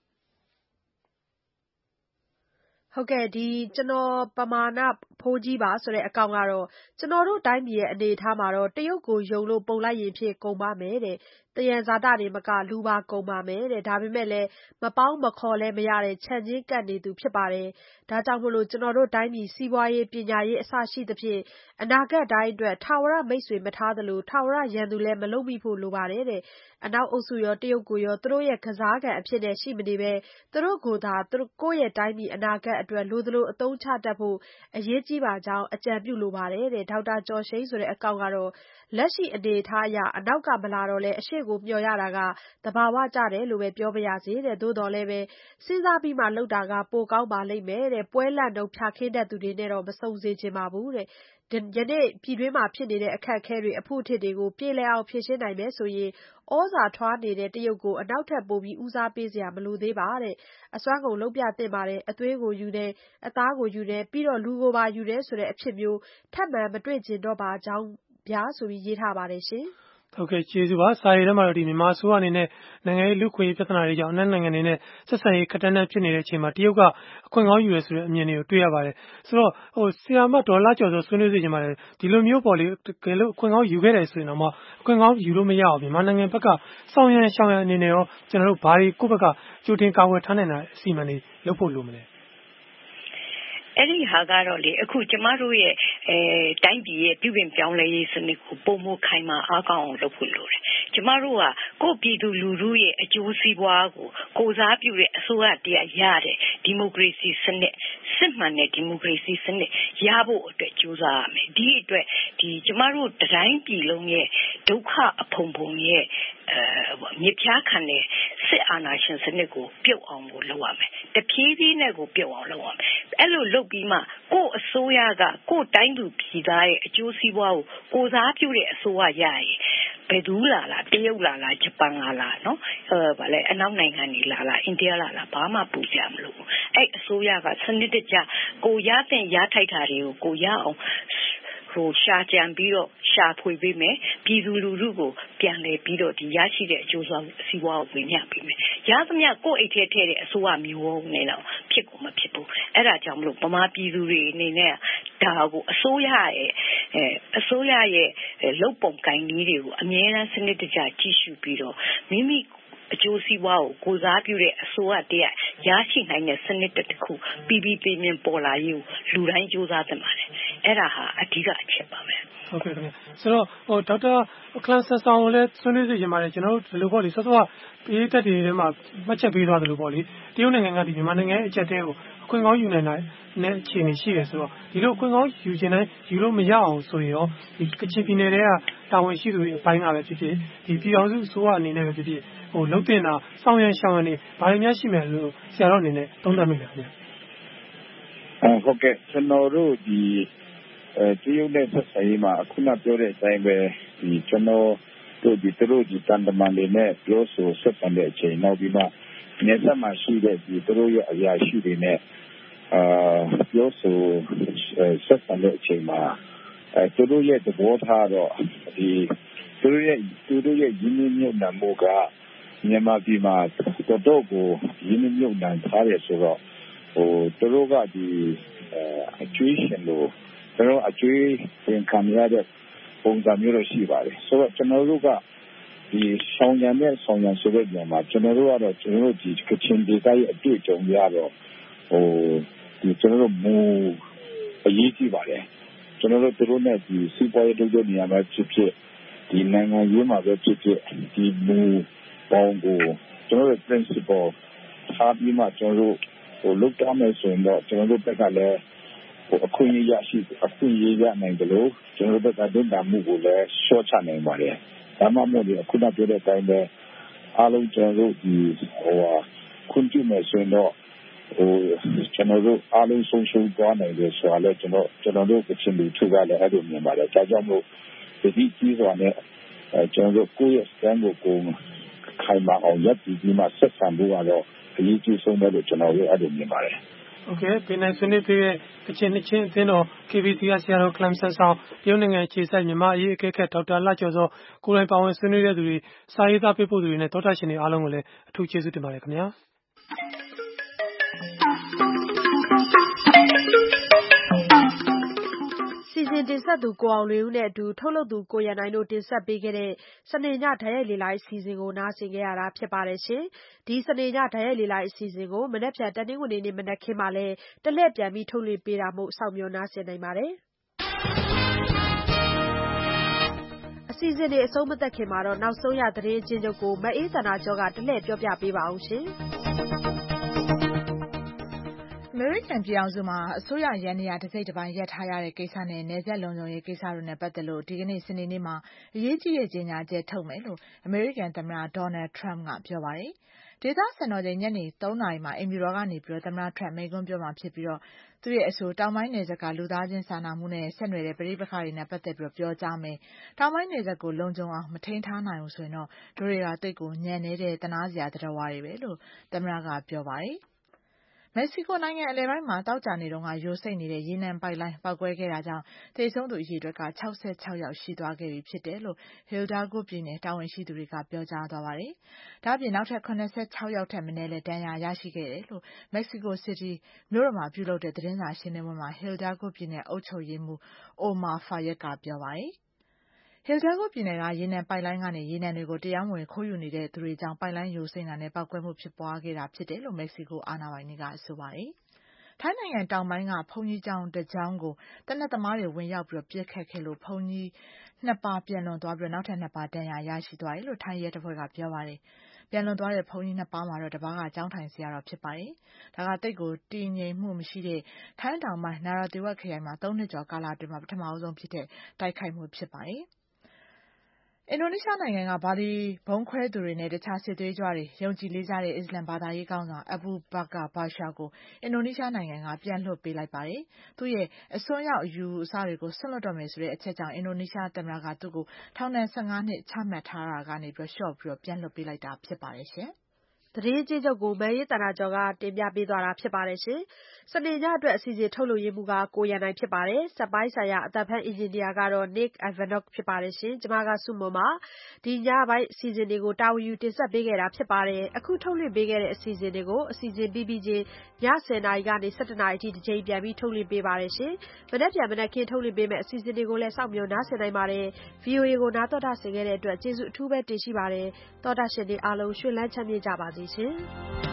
ဟုတ်ကဲ့ဒီကျွန်တော်ပမာဏဖိုးကြီးပါဆိုတဲ့အကောင့်ကတော့ကျွန်တော်တို့တိုင်းပြည်ရဲ့အနေအထားမှာတော့တရုတ်ကိုယုံလို့ပုံလိုက်ရင်ဖြစ်ကုန်ပါမယ်တဲ့တယံဇာတတွေမကလူပါကုန်ပါမယ်တဲ့ဒါပေမဲ့လည်းမပေါင်းမခေါ်လဲမရတဲ့ခြံချင်းကပ်နေသူဖြစ်ပါတယ်ဒါကြောင့်မလို့ကျွန်တော်တို့တိုင်းပြည်စီးပွားရေးပညာရေးအစရှိသဖြင့်အနာဂတ်တိုင်းအတွက်ထာဝရမိတ်ဆွေမထားသလိုထာဝရရန်သူလည်းမလုပ်မိဖို့လိုပါတယ်တဲ့အနောက်အုပ်စုရောတရုတ်ကိုရောသူတို့ရဲ့ကစားကံအဖြစ်နဲ့ရှိမနေပဲသူတို့ကိုသာသူတို့ကိုယ့်ရဲ့တိုင်းပြည်အနာဂတ်အတွက်လိုသလိုအသုံးချတတ်ဖို့အရေးကြီးပါကြောင်းအကြံပြုလိုပါတယ်တဲ့ဒေါက်တာကျော်ရှိန်ဆိုတဲ့အကောင့်ကတော့လက်ရှိအနေအထားအရအနောက်ကမလာတော့လဲအရှိကိုမျှော်ရတာကသဘာဝကျတယ်လို့ပဲပြောပါရစေတဲ့သို့တော်လည်းပဲစဉ်းစားပြီးမှလောက်တာကပိုကောင်းပါလိမ့်မယ်တဲ့ပွဲလန့်တော့ဖြာခင်းတဲ့သူတွေနဲ့တော့မစုံစေချင်ပါဘူးတဲ့ယနေ့ပြည်တွင်းမှာဖြစ်နေတဲ့အခက်အခဲတွေအဖို့အထစ်တွေကိုပြေလည်အောင်ဖြေရှင်းနိုင်မယ်ဆိုရင်ဩဇာထွားနေတဲ့တရုတ်ကိုအနောက်ထပ်ပိုပြီးဦးစားပေးစရာမလိုသေးပါတဲ့အစွမ်းကုန်လုံးပြသင့်ပါတယ်အသွေးကိုယူတယ်အသားကိုယူတယ်ပြီးတော့လူကိုပါယူတယ်ဆိုတဲ့အဖြစ်မျိုးထပ်မံမတွေ့ကျင်တော့ပါကြောင်းဗျာဆိုပြီးရေးထားပါတယ်ရှင်ဟုတ်ကဲ့ကျေးဇူးပါစာရေးထဲမှာတော့ဒီမြန်မာအစိုးရအနေနဲ့နိုင်ငံရေးလူခွေပြဿနာတွေကြောင့်အနောက်နိုင်ငံတွေနဲ့ဆက်ဆံရေးခက်တန်းတန်းဖြစ်နေတဲ့အချိန်မှာတရုတ်ကအခွင့်ကောင်းယူရဆိုတဲ့အမြင်တွေကိုတွေ့ရပါတယ်ဆိုတော့ဟိုဆီယာမဒေါ်လာကျော်ဆိုဆွေးနွေးစီချင်ပါတယ်ဒီလိုမျိုးပေါ့လေတကယ်လို့အခွင့်ကောင်းယူခဲ့တယ်ဆိုရင်တော့မှအခွင့်ကောင်းယူလို့မရအောင်မြန်မာနိုင်ငံဘက်ကစောင်းရန်ရှောင်းရန်အနေနဲ့ရောကျွန်တော်တို့ဘာတွေကိုယ့်ဘက်ကကြိုတင်ကာကွယ်ထားနိုင်တာအစီအမံတွေလုပ်ဖို့လိုမလဲအဲ့ဒီဟာကတော့လေအခုကျမတို့ရဲ့အဲတိုင်းပြည်ရဲ့ပြုပြင်ပြောင်းလဲရေးစနစ်ကိုပုံမှုခိုင်မာအားကောင်းအောင်လုပ်ဖို့လိုတယ်ကျမတို့ကကိုပြည်သူလူထုရဲ့အကျိုးစီးပွားကိုကိုစားပြုတဲ့အစိုးရတရားရတဲ့ဒီမိုကရေစီစနစ်စစ်မှန်တဲ့ဒီမိုကရေစီစနစ်ရဖို့အတွက်ကြိုးစားရမယ်ဒီအတွက်ဒီကျမတို့တိုင်းပြည်လုံးရဲ့ဒုက္ခအဖုံဖုံရဲ့အဲမြေပြားခံတဲ့စစ်အာဏာရှင်စနစ်ကိုပြုတ်အောင်ကိုလုပ်ရမယ်တဖြည်းဖြည်းနဲ့ကိုပြုတ်အောင်လုပ်ရမယ်အဲ့လိုလုပ်ပြီးမှကိုယ့်အစိုးရကကိုယ့်တိုင်းသူပြည်သားရဲ့အကျိုးစီးပွားကိုကိုစားပြုတဲ့အစိုးရရရင်ဘယ်သူလာလာတရုတ်လာလာဂျပန်လာလာနော်အဲဗာလဲအနောက်နိုင်ငံတွေလာလာအိန္ဒိယလာလာဘာမှပူကြမလို့အဲ့အစိုးရကစနစ်တကျကိုရတဲ့ရထိုက်တာတွေကိုကိုရအောင်ဟိုရှာကြံပြီးတော့ရှာဖွေပေးမယ်ပြည်သူလူထုကိုပြန်လဲပြီးတော့ဒီရရှိတဲ့အကျိုးစီးပွားကိုဝင်ရပေးမယ်ရရသမျှကိုယ့်အိတ်ထဲထည့်တဲ့အစိုးရမျိုးနဲ့တော့ဖြစ်ကုန်မဖြစ်ဘူးအဲ့ဒါကြောင့်မလို့ဗမာပြည်သူတွေအနေနဲ့ဒါကိုအစိုးရရဲ့အဲအစိုးရရဲ့လုပ်ပုံကိုင်နည်းတွေကိုအမြဲတမ်းစနစ်တကျကြည့်ရှုပြီးတော့မိမိအကျိုးစီးပွားကိုကိုစားပြုတဲ့အစိုးရတရရရှိနိုင်တဲ့စနစ်တစ်ခုပြီးပြီးပြင်းပြင်းပေါ်လာရေးကိုလူတိုင်းကြိုးစားသင့်ပါတယ်အဲ့ဒါဟာအဓိကအချက်ပါပဲဟုတ်ကဲ့ခင်ဗျဆိုတော့ဟိုဒေါက်တာကလန်ဆန်ဆောင်ကိုလည်းဆွေးနွေးစီရင်ပါတယ်ကျွန်တော်တို့ဒီလိုပေါ့လေစောစောကပြည်သက်တွေထဲမှာမှတ်ချက်ပေးသွားတယ်လို့ပေါ့လေတရုတ်နိုင်ငံကဒီမြန်မာနိုင်ငံရဲ့အချက်တဲကိုအခွင့်ကောင်းယူနိုင်တဲ့နဲ့အခြေအနေရှိတယ်ဆိုတော့ဒီလိုအခွင့်ကောင်းယူခြင်းတိုင်းယူလို့မရအောင်ဆိုရင်ရောဒီကချင်ပြည်နယ်တွေကတာဝန်ရှိသူတွေအပိုင်းကပဲဖြစ်ဖြစ်ဒီပြည်အောင်စုအစိုးရအနေနဲ့ပဲဖြစ်ဖြစ်ဟိုလုံတင်တာစောင့်ရရှောင်ရနေဘာတွေများရှိမယ်လို့ဆရာတော်အနေနဲ့သုံးသပ်မိတယ်ခင်ဗျဟုတ်ကဲ့ကျွန်တော်တို့ဒီအဲတရုတ်နဲ့ဆက်ဆံရေးမှာခုနပြောတဲ့အတိုင်းပဲဒီကျွန်တော်တို့ဒီသူတို့ဒီတန်တမန်တွေနဲ့ပြောဆိုဆက်ဆံတဲ့အချိန်နောက်ပြီးမှနေဆက်မှာရှိတဲ့ဒီသူတို့ရဲ့အရာရှိတွေနဲ့အာပြောဆိုဆက်ဆံတဲ့အချိန်မှာအဲသူတို့ရဲ့သဘောထားတော့ဒီသူတို့ရဲ့သူတို့ရဲ့ရင်းနှီးမြှုပ်နှံမှုကမြန်မာပြည်မှာတော်တော်ကိုရင်းနှီးမြှုပ်နှံထားရဆိုတော့ဟိုသူတို့ကဒီအကျွေးရှင်လို့ကျွန်တော်အကျွေးဝင်ခံရတဲ့ပုံစံမျိုးလို့ရှိပါတယ်ဆိုတော့ကျွန်တော်တို့ကဒီဆောင်ရံနဲ့ဆောင်ရံဆိုတဲ့နေရာမှာကျွန်တော်တို့ကတော့ကျွန်တော်တို့ဒီကချင်ဒေသရဲ့အတွေ့အကြုံရတော့ဟိုဒီကျွန်တော်တို့မူအရေးကြီးပါတယ်ကျွန်တော်တို့သူတို့နဲ့ဒီစီးပွားရေးလုပ်တဲ့နေရာမှာဖြစ်ဖြစ်ဒီနိုင်ငံရေးမှာပဲဖြစ်ဖြစ်ဒီမူပေါင်းကိုကျွန်တော်တို့ principle ထားပြီးမှကျွန်တော်တို့ဟိုလုပ်သွားမယ်ဆိုရင်တော့ကျွန်တော်တို့ဘက်ကလည်းဟိုအခွင့်အရေးရရှိအခွင့်အရေးရနိုင်တယ်လို့ကျွန်တော်တို့ဘက်ကတင်တာမှုကိုလည်းရှော့ချနိုင်ပါတယ်ဒါမှမဟုတ်ဒီအခုနပြောတဲ့အတိုင်းပဲအားလုံးကျွန်တော်တို့ဒီဟိုခွင့်ပြုမယ်ဆိုရင်တော့ဟိုကျွန်တော်တို့အားလုံးဆုံးရှုံးသွားနိုင်တယ်ဆိုတာလည်းကျွန်တော်ကျွန်တော်တို့ကချင်လူထုကလည်းအဲ့လိုမြင်ပါတယ်ဒါကြောင့်မို့ဒီကြီးစွာနဲ့အဲကျွန်တော်တို့ကိုယ့်ရဲ့ stand ကိုကိုခိုင်မာအောင်ရပ်တည်ပြီးမှဆက်ဆံဖို့ကတော့အရေးကြီးဆုံးပဲလို့ကျွန်တော်တို့အဲ့လိုမြင်ပါတယ်โอเคဒီနေ့ဆွေးနွေးပေးတဲ့ကချင်နှစ်ချင်းအသင်းတော် K B C ကဆရာတော်ကလမ်ဆန်ဆောင်တရုတ်နိုင်ငံခြေဆိုင်မြန်မာအရေးအကဲခတ်ဒေါက်တာလှကျော်စောကိုယ်တိုင်ပါဝင်ဆွေးနွေးတဲ့သူတွေစာရေးသားပေးပို့သူတွေနဲ့တောတာရှင်တွေအားလုံးကိုလည်းအထူးကျေးဇူးတင်ပါတယ်ခင်ဗျာစီစဉ်တင်ဆက်သူကိုအောင်လွင်ဦးနဲ့အတူထုတ်လုပ်သူကိုရန်နိုင်တို့တင်ဆက်ပေးခဲ့တဲ့စနေညဓာတ်ရိုက်လေလိုက်အစီအစဉ်ကိုနားဆင်ကြရတာဖြစ်ပါတယ်ရှင်ဒီစနေညဓာတ်ရိုက်လေလိုက်အစီအစဉ်ကိုမနေ့ဖြန်တနင်္ဂနွေနေ့မနက်ခင်းမှာလဲတလှည့်ပြန်ပြီးထုတ်လွှင့်ပေးတာမို့စောင့်မျှော်နားဆင်နိုင်ပါတယ်အစီအစဉ်တွေအဆုံးမသက်ခင်မှာတော့နောက်ဆုံးရသတင်းအချင်းချုပ်ကိုမအေးသန္တာကျော်ကတလှည့်ပြောပြပေးပါအောင်ရှင်အမေရိကန်ပြည်အောင်စုမှာအစိုးရရန်နေရာတစ်စိတ်တစ်ပိုင်းရပ်ထားရတဲ့ကိစ္စနဲ့နယ်စပ်လုံခြုံရေးကိစ္စတို့နဲ့ပတ်သက်လို့ဒီကနေ့စနေနေ့မှာအရေးကြီးတဲ့ကြေညာချက်ထုတ်မယ်လို့အမေရိကန်သမ္မတဒေါ်နယ်ထရမ့်ကပြောပါတယ်။ဒေသစံတော်ချိန်ညနေသုံးနာရီမှာအိမ်ဖြူတော်ကနေပြီးသမ္မတထရမ့်မိန့်ခွန်းပြောမှာဖြစ်ပြီးတော့သူရဲ့အဆိုတောင်ပိုင်းနယ်စပ်ကလူသားချင်းစာနာမှုနဲ့ဆက်နွယ်တဲ့ပဋိပက္ခတွေနဲ့ပတ်သက်ပြီးပြောကြားမယ်။တောင်ပိုင်းနယ်စပ်ကိုလုံခြုံအောင်မထိန်းထားနိုင်ဘူးဆိုရင်တော့တို့တွေကတိတ်ကိုညံနေတဲ့တနာစရာတရားဝါတွေပဲလို့သမ္မတကပြောပါတယ်။မက္ကဆီကိုနိုင်ငံအလယ်ပိုင်းမှာတောက်ကြနေတုန်းကယိုစိမ့်နေတဲ့ရေနံပိုက်လိုင်းပောက်ကွဲခဲ့တာကြောင့်သေဆုံးသူအရေအတွက်က၆၆ယောက်ရှိသွားခဲ့ပြီဖြစ်တယ်လို့ Hidalgo ပြည်နယ်တာဝန်ရှိသူတွေကပြောကြားသွားပါတယ်။ဒါ့အပြင်နောက်ထပ်၇၆ယောက်ထက်မနည်းလည်းဒဏ်ရာရရှိခဲ့တယ်လို့ Mexico City မြို့တော်မှာပြုလုပ်တဲ့သတင်းစာရှင်းလင်းပွဲမှာ Hidalgo ပြည်နယ်အုပ်ချုပ်ရေးမှူး Omar Fayad ကပြောပါတယ်။ Hidalgo ပြည်နယ်ကရေနံပိုက်လိုင်းကနေရေနံတွေကိုတရားမဝင်ခိုးယူနေတဲ့သူတွေကြောင့်ပိုက်လိုင်းယိုစိမ့်တာနဲ့ပေါက်ကွဲမှုဖြစ်ပွားခဲ့တာဖြစ်တယ်လို့ Mexico အာဏာပိုင်တွေကဆိုပါတယ်။ထိုင်းနိုင်ငံတောင်ပိုင်းကဘုန်းကြီးကျောင်းတစ်ကျောင်းကိုသေနတ်သမားတွေဝင်ရောက်ပြီးပစ်ခတ်ခဲ့လို့ဘုန်းကြီးနှစ်ပါးပျံလွန်သွားပြီးနောက်ထပ်နှစ်ပါးဒဏ်ရာရရှိသွားတယ်လို့ထိုင်းရဲတပ်ဖွဲ့ကပြောပါတယ်။ပျံလွန်သွားတဲ့ဘုန်းကြီးနှစ်ပါးမှာတော့တစ်ပါးကကျောင်းထိုင်ဆရာတော်ဖြစ်ပါတယ်။ဒါကတိတ်ကိုတည်ငြိမ်မှုမရှိတဲ့ထိုင်းတောင်ပိုင်း Narathiwat ခရိုင်မှာသုံးနှစ်ကျော်ကာလအတွင်းမှာပထမဆုံးဖြစ်တဲ့တိုက်ခိုက်မှုဖြစ်ပါတယ်။အင်ဒိုနီးရှားနိုင်ငံကဘာလီဗုံးခွဲသူတွေနဲ့တခြားစစ်သွေးကြွတွေယုံကြည်လေးစားတဲ့အစ္စလာမ်ဘာသာရေးခေါင်းဆောင် Abu Bakar Bashir ကိုအင်ဒိုနီးရှားနိုင်ငံကပြန်လွှတ်ပေးလိုက်ပါတယ်။သူ့ရဲ့အစွန်းရောက်အယူအဆတွေကိုဆွန့်လွတ်တော့မယ်ဆိုတဲ့အချက်ကြောင့်အင်ဒိုနီးရှားသမ္မတကသူ့ကိုထောင်ဒဏ်၁၅နှစ်ချမှတ်ထားတာကနေပြီးလျှော့ပြီးပြန်လွှတ်ပေးလိုက်တာဖြစ်ပါတယ်ရှင်။သတင်းကြီးချုပ်ကိုမန်ရေးတနာကျော်ကတင်ပြပေးသွားတာဖြစ်ပါတယ်ရှင်။စနေညအတွက်အစီအစဉ်ထုတ်လုပ်ရေးမှူးကကိုရန်နိုင်ဖြစ်ပါတယ်။စက်ပိုင်းဆိုင်ရာအသံဖတ်အင်ဂျင်နီယာကတော့ Nick Ivanov ဖြစ်ပါတယ်ရှင်။ကျွန်မကစုမုံပါဒီညပိုင်းအစီအစဉ်တွေကိုတာဝန်ယူတင်ဆက်ပေးခဲ့တာဖြစ်ပါတယ်။အခုထုတ်လွှင့်ပေးခဲ့တဲ့အစီအစဉ်တွေကိုအစီအစဉ်ပြီးပြီးချင်းညဆယ်နာရီကနေဆယ့်တစ်နာရီအထိတစ်ချိန်ပြန်ပြီးထုတ်လွှင့်ပေးပါတယ်ရှင်။မနက်ဖြန်မနက်ခင်းထုတ်လွှင့်ပေးမယ့်အစီအစဉ်တွေကိုလည်းစောင့်မျှော်နားဆင်နိုင်ပါတယ်။ ဗွီအိုအေကိုနားတော်တာဆင်ခဲ့တဲ့အတွက်ကျေးဇူးအထူးပဲတင်ရှိပါတယ်။တော်တာရှင်တွေအားလုံးရွှင်လန်းချမ်းမြေ့ကြပါစေရှင်။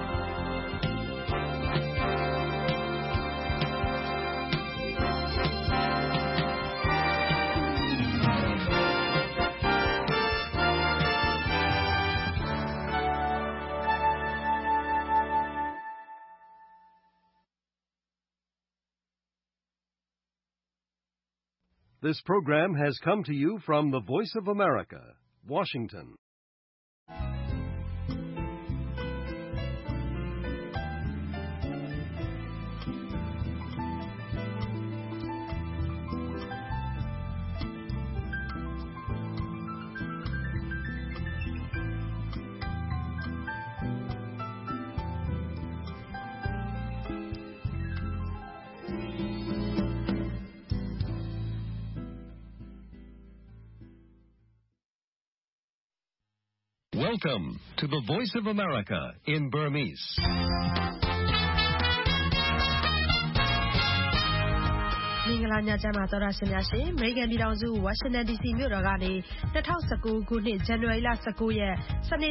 This program has come to you from the Voice of America, Washington. Welcome to the Voice of America in Burmese. ။မင်္ဂလာညချမ်းပါသောတာရှင်များရှင်။အမေရိကန်ပြည်ထောင်စုဝါရှင်တန်ဒီစီမြို့တော်ကနေ၂၀၁၉ခုနှစ်ဇန်နဝါရီလ၁၉ရက်စနေ